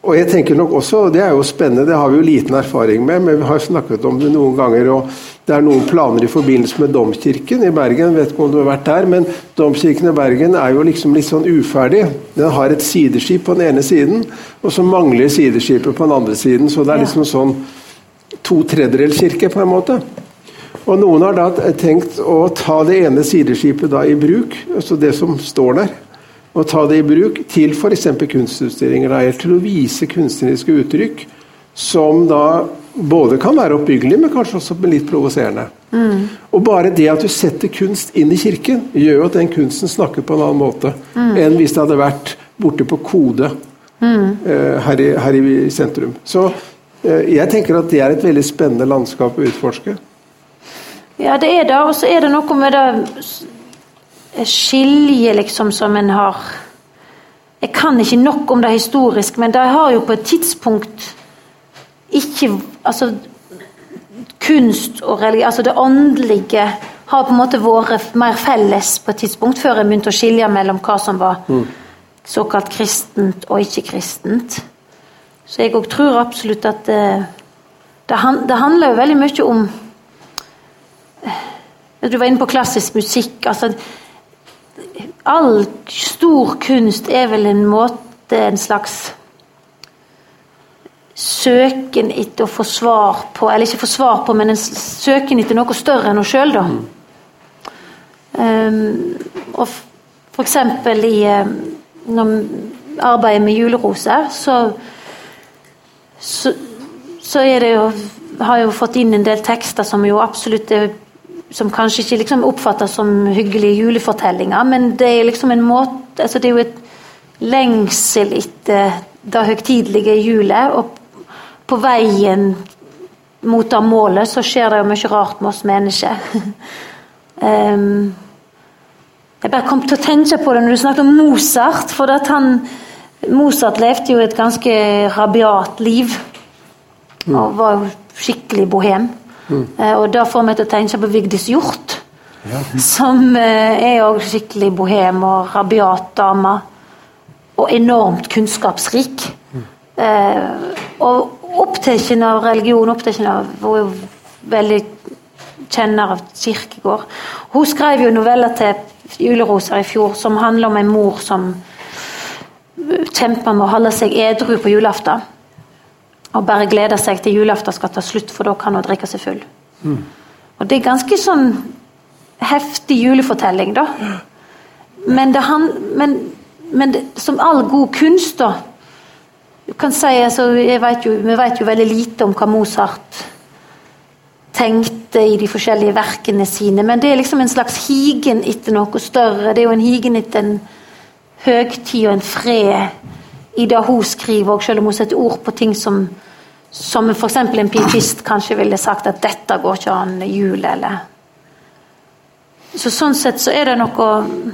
Og jeg tenker nok også, og det er jo spennende, det har vi jo liten erfaring med, men vi har snakket om det noen ganger, og det er noen planer i forbindelse med Domkirken i Bergen, vet ikke om du har vært der, men Domkirken i Bergen er jo liksom litt sånn uferdig. Den har et sideskip på den ene siden, og så mangler sideskipet på den andre siden, så det er liksom sånn to tredjedelskirke på en måte. Og noen har da tenkt å ta det ene sideskipet da i bruk, altså det som står der, og ta det i bruk til for eksempel kunstutstillinger, eller til å vise kunstneriske uttrykk, som da både kan være oppbyggelig, men kanskje også litt provoserende. Mm. Og bare det at du setter kunst inn i kirken, gjør jo at den kunsten snakker på en annen måte, mm. enn hvis det hadde vært borte på kode mm. eh, her, i, her i sentrum. Så eh, jeg tenker at det er et veldig spennende landskap å utforske. Ja, det er det, og så er det noe med det skilje liksom som en har. Jeg kan ikke nok om det historisk, men det har jo på et tidspunkt ikke, altså kunst og religion, altså det åndelige har på en måte vært mer felles på et tidspunkt før jeg begynte å skilje mellom hva som var mm. såkalt kristent og ikke kristent. Så jeg også tror absolutt at det, det, det handler jo veldig mye om, du var inne på klassisk musikk, altså all stor kunst er vel en måte, en slags søken etter å få svar på, eller ikke få svar på, men en søken etter noe større enn oss selv da. Mm. Um, og for eksempel i når arbeidet med juleroser, så, så, så er det jo, har jeg jo fått inn en del tekster som jo absolutt er som kanskje ikke liksom oppfattes som hyggelige julefortellinger, men det er liksom en måte, altså det er jo et lengsel etter det høgtidelige julet, og på veien mot det målet så skjer det jo mye rart med oss mennesker. um, jeg bare kom til å tenke på det når du snakket om Mozart, for at han, Mozart levde jo et ganske rabiat liv, og var jo skikkelig bohem. Mm. Uh, og da får vi til å tenke på Vigdis Hjorth, ja. som uh, er jo skikkelig bohem og rabiat dame, og enormt kunnskapsrik. Mm. Uh, og opptatt av religion, opptatt av, hun er jo veldig kjenner av Kierkegaard. Hun skrev jo noveller til Juleroser i fjor, som handler om en mor som kjemper med å holde seg edru på julaften. Og bare gleder seg til julaften skal ta slutt, for da kan hun drikke seg full. Mm. Og det er ganske sånn heftig julefortelling da. Men, det han, men, men det, som all god kunst da, du kan si, altså, jeg vet jo, vi vet jo veldig lite om hva Mozart tenkte i de forskjellige verkene sine, men det er liksom en slags higen etter noe større. Det er jo en higen etter en høgtid og en fred i det hun skriver, og selv om hun setter ord på ting som, som for eksempel en pietist kanskje ville sagt at dette går ikke an jul, eller så sånn sett så er det noe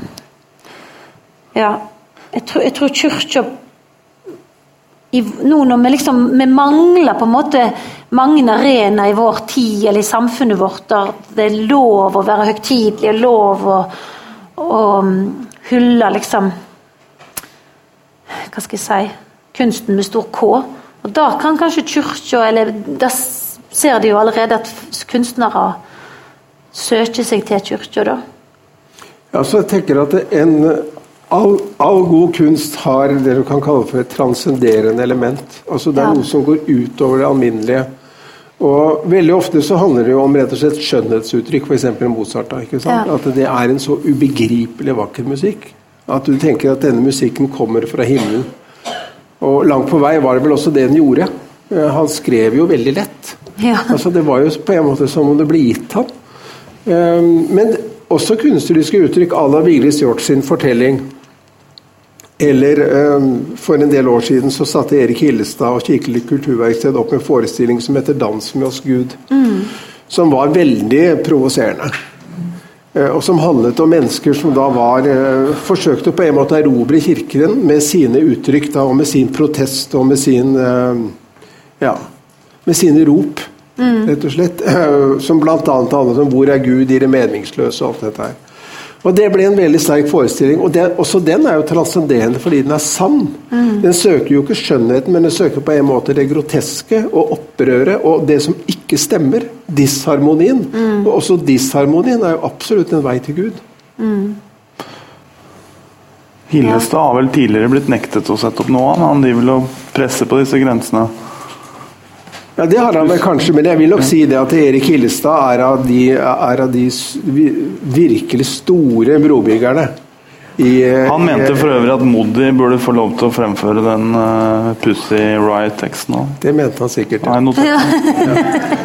ja, jeg tror, jeg tror kyrkja i, nå når vi liksom vi mangler på en måte mange arenaer i vår tid eller i samfunnet vårt der det er lov å være høgtidlig og lov å, å hylle liksom hva skal jeg si, kunsten med stor K. Og da kan kanskje kyrkja, eller da ser de jo allerede at kunstnere søker seg til kyrkja da. Ja, så jeg tenker at en, all, all god kunst har det du kan kalle for et transcenderende element. Altså det er ja. Noe som går ut over det alminnelige. Og veldig ofte så handler det jo om rett og slett skjønnhetsuttrykk, for eksempel Mozart da, ikke sant? Ja. At det er en så ubegripelig vakker musikk. At du tenker at denne musikken kommer fra himmelen. Og langt på vei var det vel også det den gjorde. Han skrev jo veldig lett. Ja. Altså det var jo på en måte som om det ble gitt ham. Men også kunstneriske uttrykk à la Vigdis Hjorth sin fortelling. Eller for en del år siden så satte Erik Hillestad og Kirkelig kulturverksted opp en forestilling som heter Dans med oss Gud. Mm. Som var veldig provoserende. Og som handlet om mennesker som da var forsøkte på en måte å erobre kirken med sine uttrykk da, og med sin protest og med sin ja, med sine rop mm. rett og slett, som blant annet handlet om hvor er Gud i det meningsløse og alt dette her. Og det ble en veldig sterk forestilling, og det, også den er jo transcenderende fordi den er sann. Mm. Den søker jo ikke skjønnheten, men den søker på en måte det groteske og opprøret, og det som ikke stemmer, disharmonien. Mm. Og også disharmonien er jo absolutt en vei til Gud. Mm. Hillestad har vel tidligere blitt nektet å sette opp noe, han de vil jo presse på disse grensene. Ja, det har han vel kanskje, men jeg vil nok si det at Erik Hillestad er av de, er av de virkelig store brobyggerne. I, han mente for øvrig at Modi burde få lov til å fremføre den uh, Pussy Riot-teksten også. Det mente han sikkert. Ja. Ja.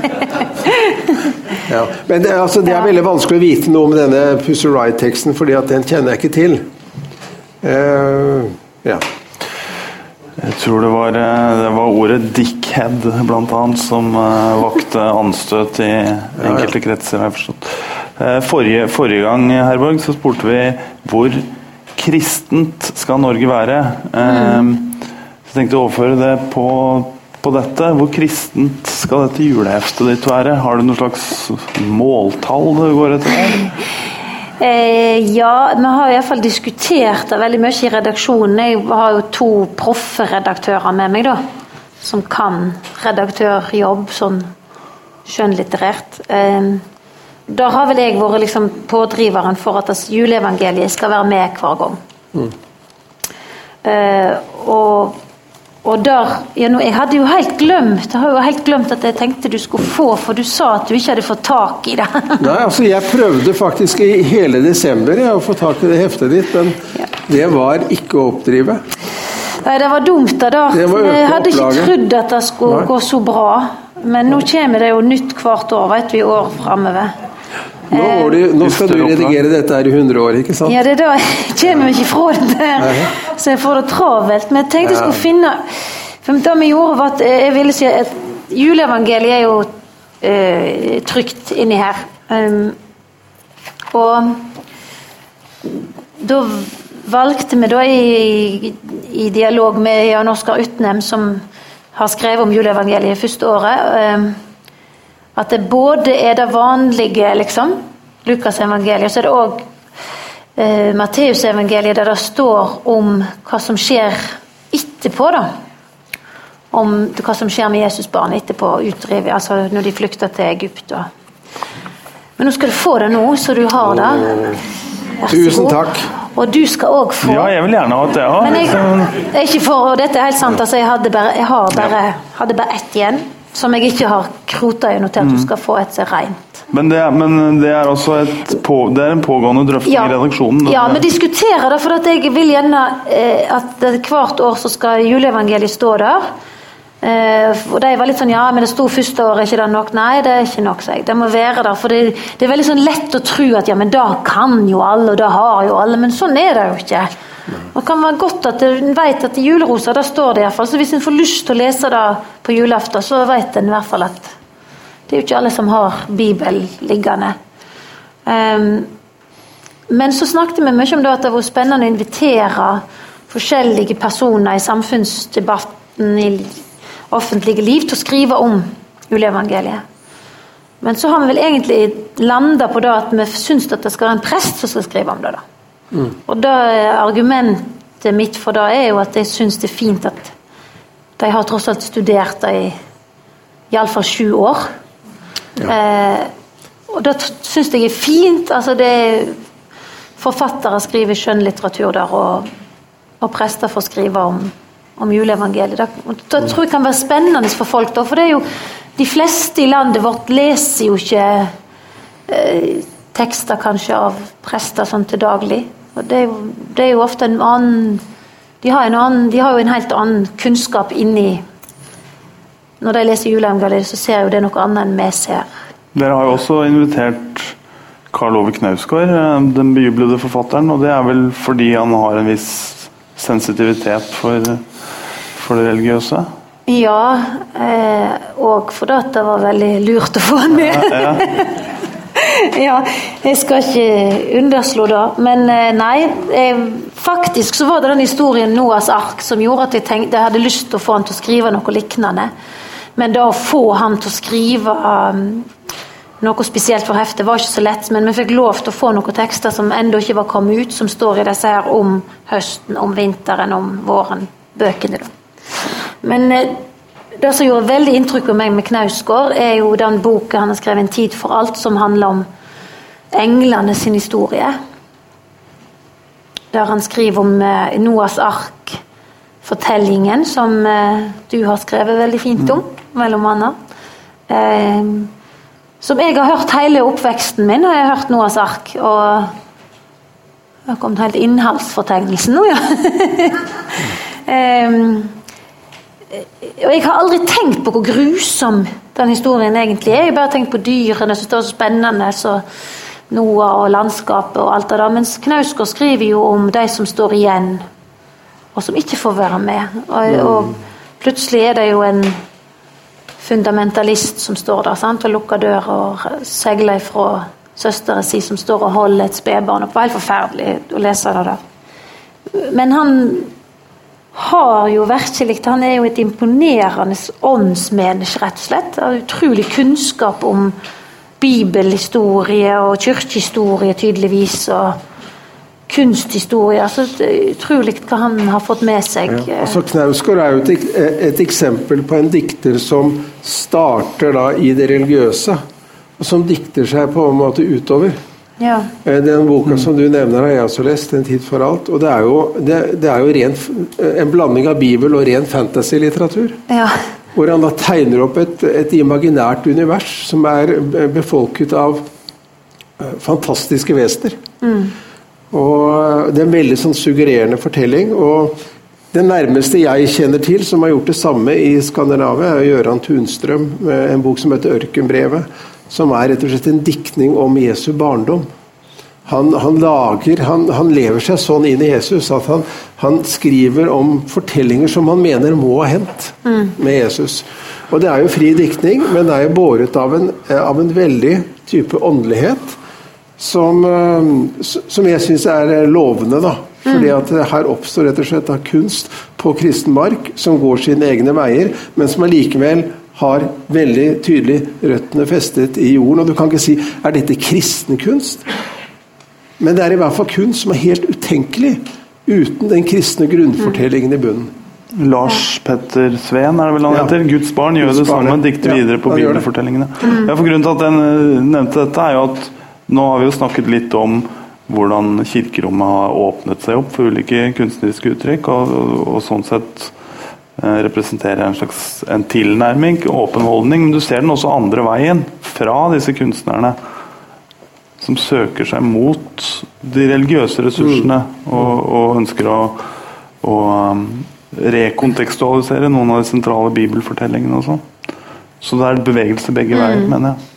Ja. Men det, altså, det er veldig vanskelig å vite noe om denne Pussy Riot-teksten, fordi at den kjenner jeg ikke til. Uh, ja. Jeg tror det var, det var ordet dickhead blant annet som uh, vakte anstøt i enkelte kretser, har jeg forstått. Uh, forrige, forrige gang, Herborg, så spurte vi hvor kristent skal Norge være? Uh, så jeg tenkte å overføre det på, på dette. Hvor kristent skal dette juleheftet ditt være? Har du noe slags måltall det går etter der? Eh, ja, vi har i hvert fall diskutert det veldig mye i redaksjonen. Jeg har jo to proffe redaktører med meg da, som kan redaktørjobb sånn skjønnlitterært. Eh, da har vel jeg vært liksom pådriveren for at juleevangeliet skal være med hver gang. Mm. Eh, og Og der, ja, nå, jeg hadde jo helt glemt, jeg har jo helt glemt at jeg tenkte du skulle få, for du sa at du ikke hadde fått tak i det. Nei, altså jeg prøvde faktisk i hele desember ja, å få tak i det heftet ditt, men ja. Det var ikke å oppdrive. Nei, det var dumt da, da. Jeg hadde ikke trodd at det skulle Nei. Gå så bra, men nå kommer det jo nytt hvert år, vet vi, år fremover. Nå, de, nå skal du redigere dette her i hundre år, ikke sant? Ja, det er da jeg kommer ikke fra det der, så jeg får det travelt. Men jeg tenkte jeg skulle finne, for det vi gjorde var at jeg ville si at juleevangeliet er jo uh, trykt inni her. Um, og da valgte vi da i, i dialog med Jan Oskar Utnem, som har skrevet om juleevangeliet første året, um, at det både er det vanlige, liksom, Lukas evangeliet, og så er det også eh, Matteus evangeliet, der det står om hva som skjer etterpå, da. Om hva som skjer med Jesus barn etterpå, utdrivet, altså når de flykter til Egypt. Da. Men nå skal du få det nå, så du har det. Tusen takk. Og du skal også få. Ja, jeg vil gjerne ha det. Ja. Men jeg, jeg er ikke for, og dette er helt sant, altså jeg hadde bare, jeg har bare, hadde bare ett igjen, som jeg ikke har krota i notert, du skal få et rent. Men det, er, men det er også et på, det er en pågående drøfting ja. I redaksjonen. Ja, vi diskuterer det, for at jeg vil gjerne eh, at hvert år så skal juleevangeliet stå der. Eh, og de var litt sånn, ja, men det sto første år, er ikke det nok? Nei, det er ikke nok, sier jeg. Det må være der, for det, det er veldig sånn lett å tro at, ja, men da kan jo alle, og da har jo alle, men sånn er det jo ikke. Det kan være godt at en vet at i julerosa, da står det i hvert fall, så hvis en får lyst til å lese det på julaften, så vet en i hvert fall at det er jo ikke alle som har Bibel liggende. Um, men så snakket vi mye om det at det var spennende å invitere forskjellige personer i samfunnsdebatten i offentlige liv til å skrive om juleevangeliet. Men så har vi vel egentlig landet på det at vi synes at det skal være en prest som skal skrive om det da. Mm. Og da argumentet mitt for det er jo at jeg synes det er fint at de har tross alt studert det i i alle fall sju år ja. eh, og da synes jeg er fint altså det er forfattere skriver skjønnlitteratur der og, og prester får skrive om, om juleevangeliet da, da tror jeg kan være spennende for folk da, for det er jo de fleste i landet vårt leser jo ikke eh, tekster kanskje av prester sånn til daglig. Og det er, jo, det er jo ofte en annen de har, en annen, de har jo en helt annen kunnskap inni når de leser juleevangeliet, så ser jo det noe annet enn vi ser. Dere har jo også invitert Karl Ove Knausgård, den bejublede forfatteren, og det er vel fordi han har en viss sensitivitet for, for det religiøse? Ja, eh, og for det at det var veldig lurt å få han med. Ja, ja. Ja, jeg skal ikke underslå det, men nei, eh, faktisk så var det den historien Noahs ark som gjorde at jeg tenkte, jeg hadde lyst til å få han til å skrive noe liknende, men da å få han til å skrive um, noe spesielt for heftet var ikke så lett, men vi fikk lov til å få noen tekster som enda ikke var kommet ut, som står i disse her om høsten, om vinteren, om våren, bøkene da. Men eh, det som gjorde veldig inntrykk på meg med Knausgård er jo den boken han har skrevet En tid for alt, som handler om englene sin historie. Der han skriver om eh, Noahs ark, fortellingen som eh, du har skrevet veldig fint om, mellom annet. Eh, som jeg har hørt hele oppveksten min, og jeg har hørt Noahs ark, og jeg har kommet helt til innholdsfortegnelsen nå, ja. um, og jeg har aldri tenkt på hvor grusom den historien egentlig er. Jeg har bare tenkt på dyrene, så det er så spennende, så Noah og landskapet og alt det der. Mens Knausgård skriver jo om de som står igjen, og som ikke får være med. Og, og plutselig er det jo en fundamentalist som står der, sant? Og lukker dør og segler fra søsteren sin som står og holder et spedbarn. Det var helt forferdelig å lese det der. Men han har jo virkelig, han er jo et imponerende åndsmenneske, rett og slett. Han har utrolig kunnskap om bibelhistorie og kirkehistorie tydeligvis, og kunsthistorie, altså utrolig hva han har fått med seg. Ja, altså Knausgård er jo et, et eksempel på en dikter som starter da i det religiøse, og som dikter seg på en måte utover. Ja. Den boka som du nevner har jeg også lest, En tid for alt, og det er jo, det, det er jo ren, en blanding av bibel og ren fantasy-litteratur. Ja. Hvor han da tegner opp et, et imaginært univers som er befolket av fantastiske vesener. Mm. Og det er en veldig sånn suggererende fortelling, og det nærmeste jeg kjenner til som har gjort det samme i Skandinavia er Gøran Tunstrøm med en bok som heter Ørkenbrevet, som er rett og slett en diktning om Jesu barndom. Han, han lager, han, han lever seg sånn inn i Jesus at han, han skriver om fortellinger som han mener må ha hendt mm. med Jesus. Og det er jo fri diktning, men det er jo båret av en, av en veldig type åndelighet Som, som jeg synes er lovende da, fordi at her oppstår rett og slett av kunst på kristen mark som går sine egne veier, men som allikevel har veldig tydelig røttene festet i jorden, og du kan ikke si, er dette kristen kunst? Men det er i hvert fall kunst som er helt utenkelig uten den kristne grunnfortellingen i bunnen. Lars Petter Sveen er det vel han heter, ja. Guds barn gjør Guds det samme, dikter ja. videre på bibelfortellingene. Mm. Ja, for grunnen til at jeg nevnte dette er jo at nå har vi jo snakket litt om hvordan kirkerommet har åpnet seg opp for ulike kunstneriske uttrykk, og, og, og sånn sett eh, representerer en slags en tilnærming, åpen holdning, men du ser den også andre veien fra disse kunstnerne som søker seg mot de religiøse ressursene mm. og, og ønsker å, å um, rekontekstualisere noen av de sentrale bibelfortellingene og sånn. Så det er bevegelse begge mm. veier, mener jeg.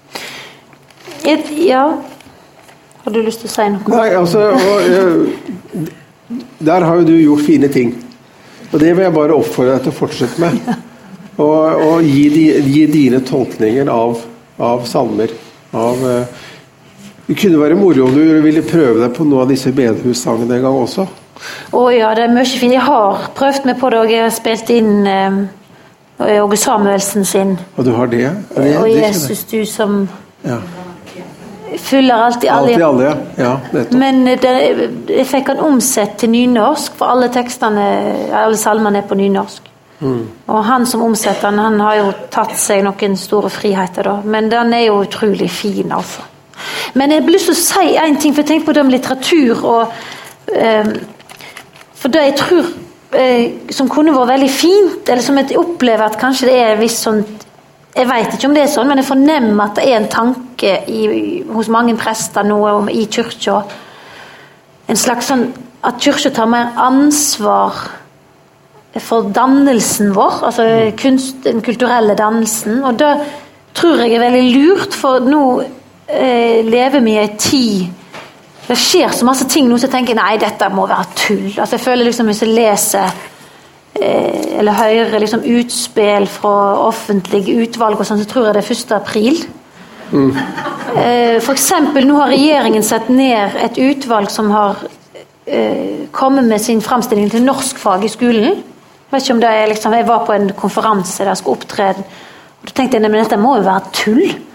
Et, ja, har du lyst til å si noe? Nei, altså, og, jeg, der har jo du gjort fine ting. Og det vil jeg bare oppfordre deg til å fortsette med. Ja. Og, og gi, de, gi dine tolkninger av, av salmer. Av, uh, det kunne være moro om du ville prøve deg på noen av disse bedehussangene en gang også. Å ja, det er mye fint. Jeg har prøvd meg på det, og jeg har spilt inn um, Åge Samuelsen sin. Og du har det? det og Jesus, du som... Ja. Fyller alltid alle. Alltid alle, ja. Nettopp. Men det, jeg fikk han omsett til nynorsk, for alle tekstene, alle salmene er på nynorsk. Mm. Og han som omsetter den, han har jo tatt seg noen store friheter da. Men den er jo utrolig fin, altså. Men jeg har lyst til å si en ting, for jeg tenker på det om litteratur, og um, for det jeg tror uh, som kunne vært veldig fint, eller som jeg opplever at kanskje det er visst sånn. Jeg vet ikke om det er sånn, men jeg fornemmer at det er en tanke i, hos mange prester nå i kyrkja. En slags sånn, at kyrkja tar mer ansvar for dannelsen vår, altså kunst, den kulturelle dannelsen. Og det tror jeg er veldig lurt, for nå eh, lever vi i en tid. Det skjer så masse ting nå, så jeg tenker, nei, dette må være tull. Altså jeg føler liksom, hvis jeg leser eller hører liksom utspill fra offentlige utvalg og sånn, så tror jeg det er første april. Mm. For eksempel, nå har regjeringen satt ned et utvalg som har eh, kommet med sin fremstilling til norskfag i skolen. Jeg vet ikke om det er liksom, jeg var på en konferanse der jeg skulle opptrede, og da tenkte jeg, men dette må jo være tull.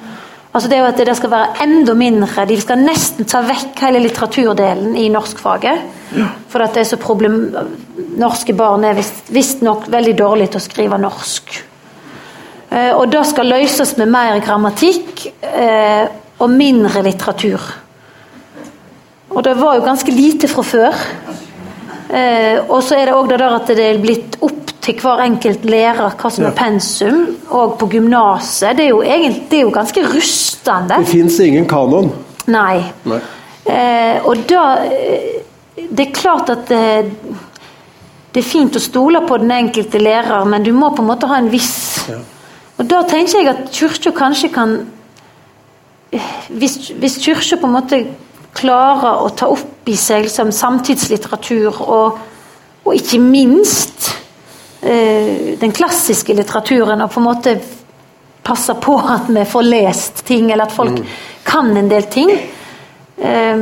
Altså det er jo at det skal være enda mindre, de skal nesten ta vekk hele litteraturdelen i norskfaget, for at det er så problem, norske barn er visst, visst nok veldig dårlig til å skrive norsk. Eh, og da skal løses med mer grammatikk eh, og mindre litteratur. Og det var jo ganske lite fra før. Eh, og så er det også det der at det er blitt opp til hver enkelt lærer hva som er pensum, og på gymnaset. Det er jo egentlig det er jo ganske rustende. Det finnes ingen kanon. Nei. Nei. Eh, og da det er klart at det, det er fint å stole på den enkelte lærer, men du må på en måte ha en viss ja. Og da tenker jeg at kyrkja kanskje kan hvis, hvis kyrkja på en måte klarer å ta opp i seg liksom, samtidslitteratur og, og ikke minst eh, den klassiske litteraturen og på en måte passe på at vi får lest ting eller at folk mm. kan en del ting eh,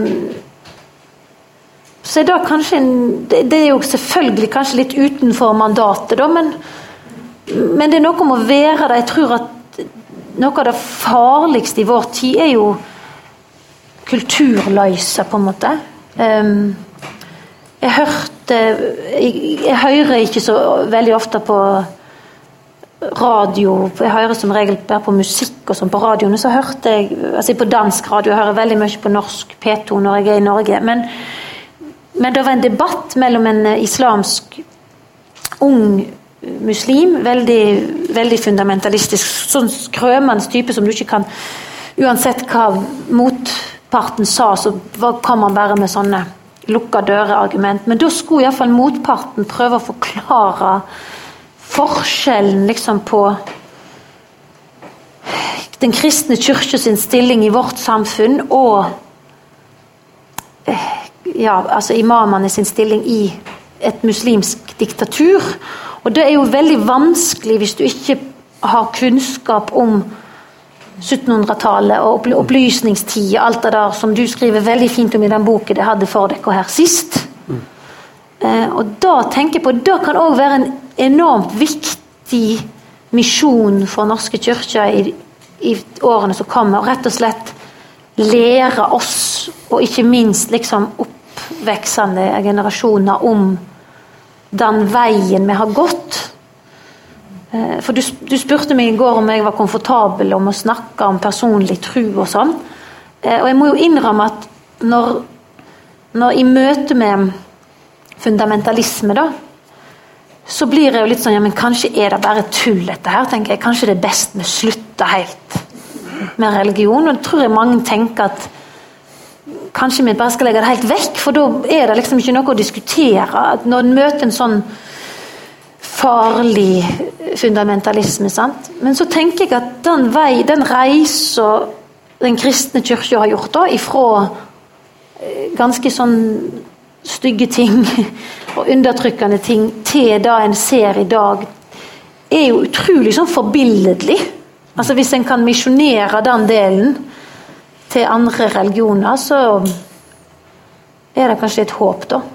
så er det kanskje en, det, det er jo selvfølgelig kanskje litt utenfor mandatet da, men, men det er noe om å være det. Jeg tror at noe av det farligste i vår tid er jo kulturløse på en måte. Um, jeg hørte jeg, jeg hører ikke så veldig ofte på radio, jeg hører som regel bare på musikk og sånn på radioen, så hørte jeg, altså på dansk radio, jeg hører veldig mye på norsk P to når jeg er i Norge, men, men det var en debatt mellom en islamsk ung muslim, veldig, veldig fundamentalistisk, sånn skrømende type som du ikke kan, uansett hva motparten sa, så kom man bare med sånne lukka døre-argument, men da skulle i hvert fall motparten prøve å forklare forskjellen liksom på den kristne kyrkja sin stilling i vårt samfunn og ja, altså imamene sin stilling i et muslimsk diktatur. Og det er jo veldig vanskelig hvis du ikke har kunnskap om syttenhundretallet og opplysningstid og alt det der som du skriver veldig fint om i den boken jeg hadde for dere her sist. Mm. Eh, og da tenker jeg på, da kan også være en enormt viktig misjon for norske kyrkjer i, i årene som kommer, og rett og slett lære oss, og ikke minst liksom oppveksende generasjoner om den veien vi har gått. For du, du spurte meg i går om jeg var komfortabel om å snakke om personlig tro og sånn. Og jeg må jo innrømme at når, når i møte med fundamentalisme da, så blir jeg jo litt sånn, ja, men kanskje er det bare tull dette her, tenker jeg. Kanskje det er best vi slutter helt med religion. Og da tror jeg mange tenker at kanskje vi bare skal legge det helt vekk, for da er det liksom ikke noe å diskutere. Når en møter en sånn farlig fundamentalisme, sant? Men så tenker jeg at den vei, den reisen den kristne kyrkja har gjort da, ifra ganske sånn stygge ting og undertrykkende ting til det en ser i dag, er jo utrolig sånn forbilledlig. Altså hvis en kan misjonere den delen til andre religioner, så er det kanskje et håp da.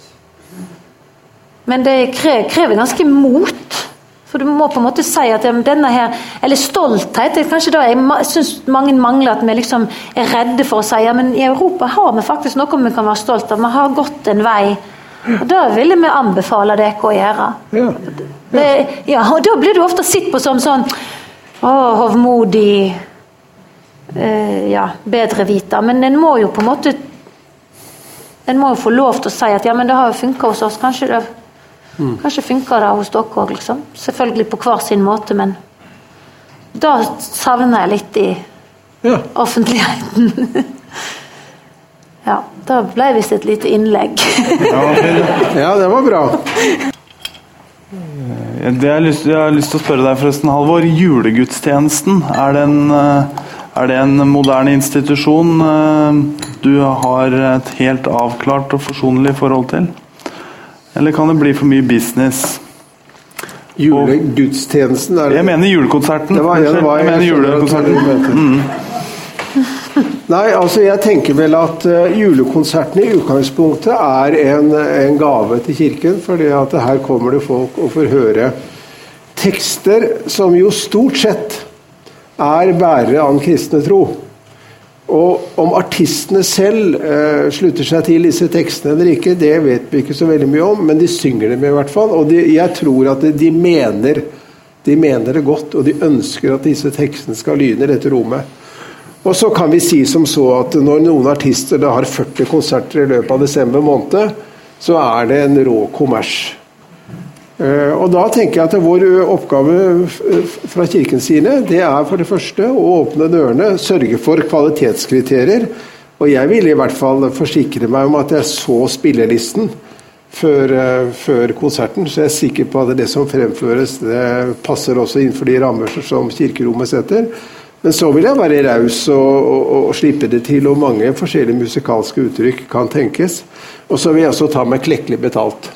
Men det krever, krever ganske mot, for du må på en måte si at denne her, eller stolthet, det er kanskje da jeg synes mange mangler at vi liksom er redde for å si, ja, men i Europa har vi faktisk noe vi kan være stolt av, vi har gått en vei, og da ville vi anbefale det å gjøre. Ja. Det, ja, og da blir du ofte sitt på som sånn, å, hovmodig, eh, ja, bedre vita, men en må jo på en måte, en må jo få lov til å si at ja, men det har jo funket hos oss, kanskje det Mm. Kanskje funker det hos dere også, liksom. Selvfølgelig på hver sin måte, men da savner jeg litt i ja. offentligheten. Ja, da ble visst et lite innlegg. Ja, det var bra. Det jeg, har lyst, jeg har lyst til å spørre deg forresten, Halvor. Julegudstjenesten, er det en, er det en moderne institusjon du har et helt avklart og forsonlig forhold til? Eller kan det bli for mye business? Julegudstjenesten er det... Jeg mener julekonserten. Det var, ja, det var, jeg, jeg mener julekonserten. Mm. Nei, altså jeg tenker vel at uh, julekonserten i utgangspunktet er en, en gave til kirken, fordi at her kommer det folk og får høre tekster som jo stort sett er bærere av den kristne tro. Og om artistene selv eh, slutter seg til disse tekstene eller ikke, det vet vi ikke så veldig mye om, men de synger dem i hvert fall, og de, jeg tror at de mener, de mener det godt, og de ønsker at disse tekstene skal lyne i dette rommet. Og så kan vi si som så at når noen artister da har førti konserter i løpet av desember måned, så er det en rå kommers. Uh, og da tenker jeg at vår oppgave fra kirkens side, det er for det første å åpne dørene, sørge for kvalitetskriterier, og jeg vil i hvert fall forsikre meg om at jeg så spillelisten før, uh, før konserten, så jeg er sikker på at det som fremføres, det passer også innenfor de rammer som kirkerommet setter. Men så vil jeg være raus og, og, og slippe det til, og mange forskjellige musikalske uttrykk kan tenkes. Og så vil jeg også ta meg klekkelig betalt.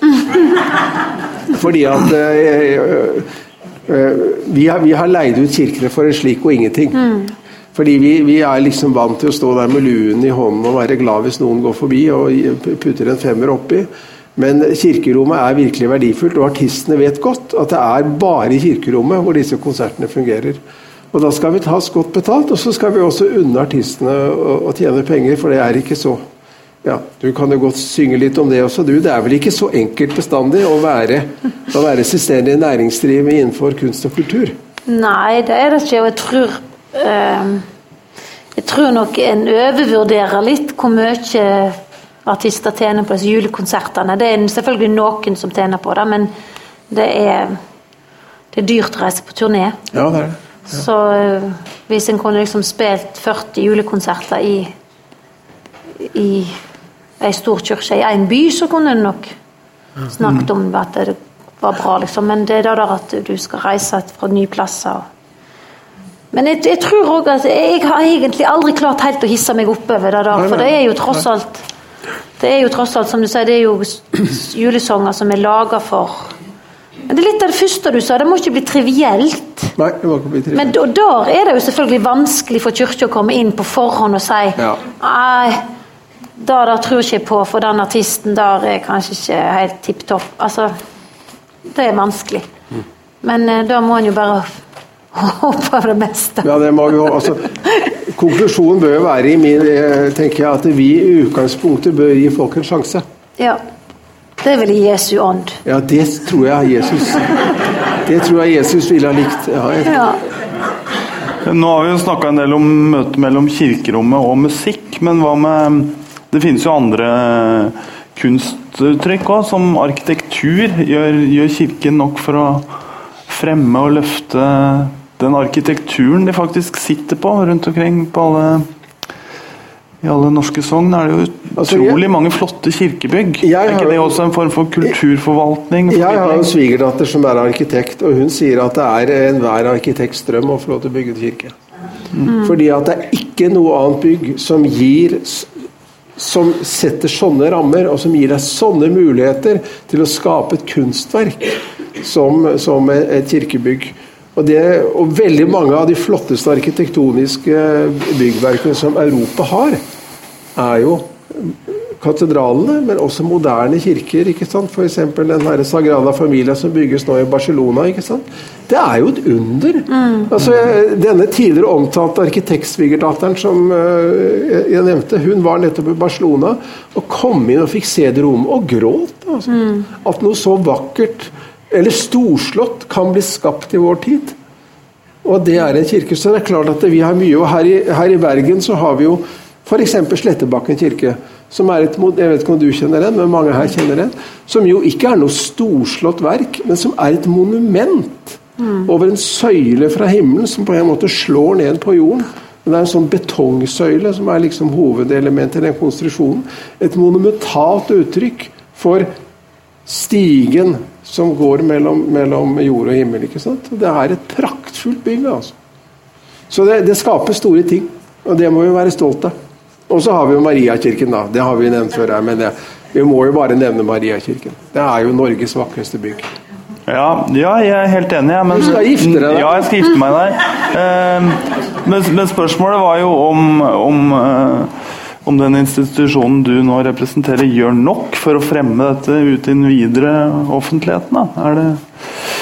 Fordi at øh, øh, vi, har, vi har leid ut kirkene for en slik og ingenting. Mm. Fordi vi, vi er liksom vant til å stå der med luen i hånden og være glad hvis noen går forbi og putter en femmer oppi. Men kirkerommet er virkelig verdifullt, og artistene vet godt at det er bare i kirkerommet hvor disse konsertene fungerer. Og da skal vi ta oss godt betalt, og så skal vi også unne artistene å, å tjene penger, for det er ikke så. Ja, du kan jo godt synge litt om det også, du. Det er vel ikke så enkelt bestandig å være, å være selvstendig næringsdrivende innenfor kunst og kultur? Nei, det er det ikke, og jeg tror, øh, jeg tror nok en overvurderer litt hvor mye artister tjener på disse julekonsertene. Det er selvfølgelig noen som tjener på det, men det er, det er dyrt å reise på turné. Ja, det er det. Ja. Så øh, hvis en kunne liksom spilt førti julekonserter i, i en stor kyrkje i en by, så kunne en nok snakket om at det var bra, liksom. Men det er da at du skal reise fra nye plasser. Men jeg, jeg tror også at jeg har egentlig aldri klart helt å hisse meg oppover det da, for det er jo tross alt, det er jo tross alt, som du sier, det er jo julesanger som er laget for. Men det er litt av det første du sa, det må ikke bli trivielt. Nei, det må ikke bli trivielt. Men da, da er det jo selvfølgelig vanskelig for kyrkja å komme inn på forhånd og si ja. Nei, da, da tror jeg ikke på, for den artisten der er kanskje ikke helt tipptopp. Altså, det er vanskelig. Mm. Men eh, da må en jo bare håpe på det meste. Ja, det må jo, altså, konklusjonen bør jo være i min, tenker jeg, at vi i utgangspunktet bør gi folk en sjanse. Ja. Det er vel i Jesu ånd. Ja, det tror jeg Jesus det tror jeg Jesus ville ha likt. Ja, jeg... ja. Nå har vi jo snakket en del om møtet mellom kirkerommet og musikk, men hva med, det finnes jo andre kunstuttrykk også, som arkitektur. Gjør, gjør kirken nok for å fremme og løfte den arkitekturen de faktisk sitter på rundt omkring på alle I alle norske sogn er det jo altså, utrolig jeg, mange flotte kirkebygg. Er ikke det også en form for kulturforvaltning? For jeg har en svigerdatter som er arkitekt, og hun sier at det er enhver arkitekts drøm å få lov til å bygge en kirke. Mm. Fordi at det er ikke noe annet bygg som gir, som setter sånne rammer, og som gir deg sånne muligheter til å skape et kunstverk som, som et kirkebygg. Og, det, og veldig mange av de flotteste arkitektoniske byggverkene som Europa har, er jo katedralene, men også moderne kirker, ikke sant? For eksempel den her Sagrada Familia som bygges nå i Barcelona, ikke sant? Det er jo et under. Mm. Altså, denne tidligere omtalte arkitektsvigerdatteren som jeg nevnte, hun var nettopp i Barcelona og kom inn og fikk se det rommet og gråt. Altså. Mm. At noe så vakkert eller storslått kan bli skapt i vår tid. Og det er en kirke, så det er klart at vi har mye, og her i, her i Bergen så har vi jo for eksempel Slettebakken kirke, som er et, jeg vet ikke om du kjenner den, men mange her kjenner den, som jo ikke er noe storslått verk, men som er et monument mm. over en søyle fra himmelen, som på en måte slår ned på jorden. Men det er en sånn betongsøyle som er liksom hovedelementet i den konstruksjonen. Et monumentalt uttrykk for stigen som går mellom, mellom jord og himmel, ikke sant? Det er et praktfullt bygg, altså. Så det, det skaper store ting, og det må vi være stolt av. Og så har vi jo Mariakirken da, det har vi nevnt før her, men det, vi må jo bare nevne Mariakirken. Det er jo Norges vakreste bygg. Ja, ja, jeg er helt enig. Ja, men, du skal gifte deg da? Ja, jeg skal gifte meg der. Eh, men, men spørsmålet var jo om, om, eh, om den institusjonen du nå representerer gjør nok for å fremme dette ut i den videre offentligheten. Da. Er det...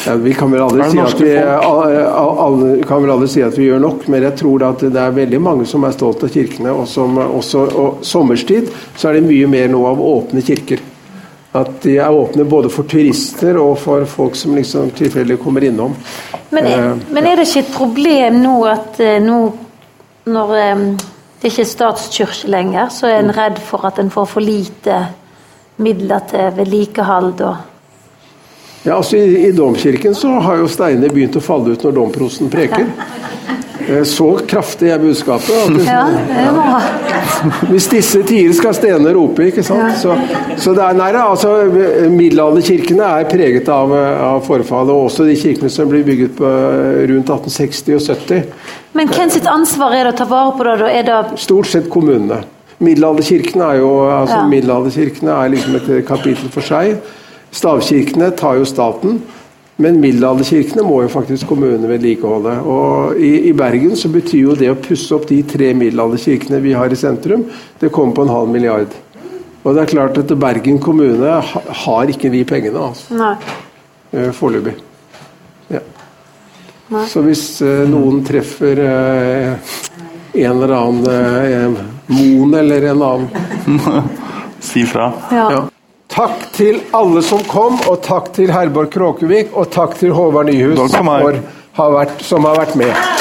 Ja, vi kan vel aldri si at vi, alle, kan vel aldri si at vi gjør nok, men jeg tror at det er veldig mange som er stolt av kirkene, og som også, og sommerstid så er det mye mer nå av åpne kirker. At de er åpne både for turister og for folk som liksom tilfeldig kommer innom. Men er, men er det ikke et problem nå at nå, når det ikke er statskirke lenger, så er en redd for at en får for lite midler til vedlikehold og Ja, altså i, i domkirken så har jo steinene begynt å falle ut når domprosten preker. Så kraftig er budskapet. At det, ja, det er bra. Ja. Hvis disse tider skal stenene rope, ikke sant? Ja. Så, så det er nære, altså middelalderkirkene er preget av, av forfall, og også de kirkene som blir bygget på rundt atten seksti og sytti. Men hvem sitt ansvar er det å ta vare på det? Da? Er det... Stort sett kommunene. Middelalderkirkene er jo, altså ja. middelalderkirkene er liksom et kapittel for seg. Stavkirkene tar jo staten, men middelalderkirkene må jo faktisk kommunene vedlikeholde. Og i, i Bergen så betyr jo det å pusse opp de tre middelalderkirkene vi har i sentrum, det kommer på en halv milliard. Og det er klart at Bergen kommune ha, har ikke de pengene, altså. Nei. Foreløpig. Ja. Nei. Så hvis uh, noen treffer uh, en eller annen uh, Mon eller en annen si fra. Ja. Ja. Takk til alle som kom, og takk til Herborg Kråkevik, og takk til Håvard Nyhus for, har vært, som har vært med.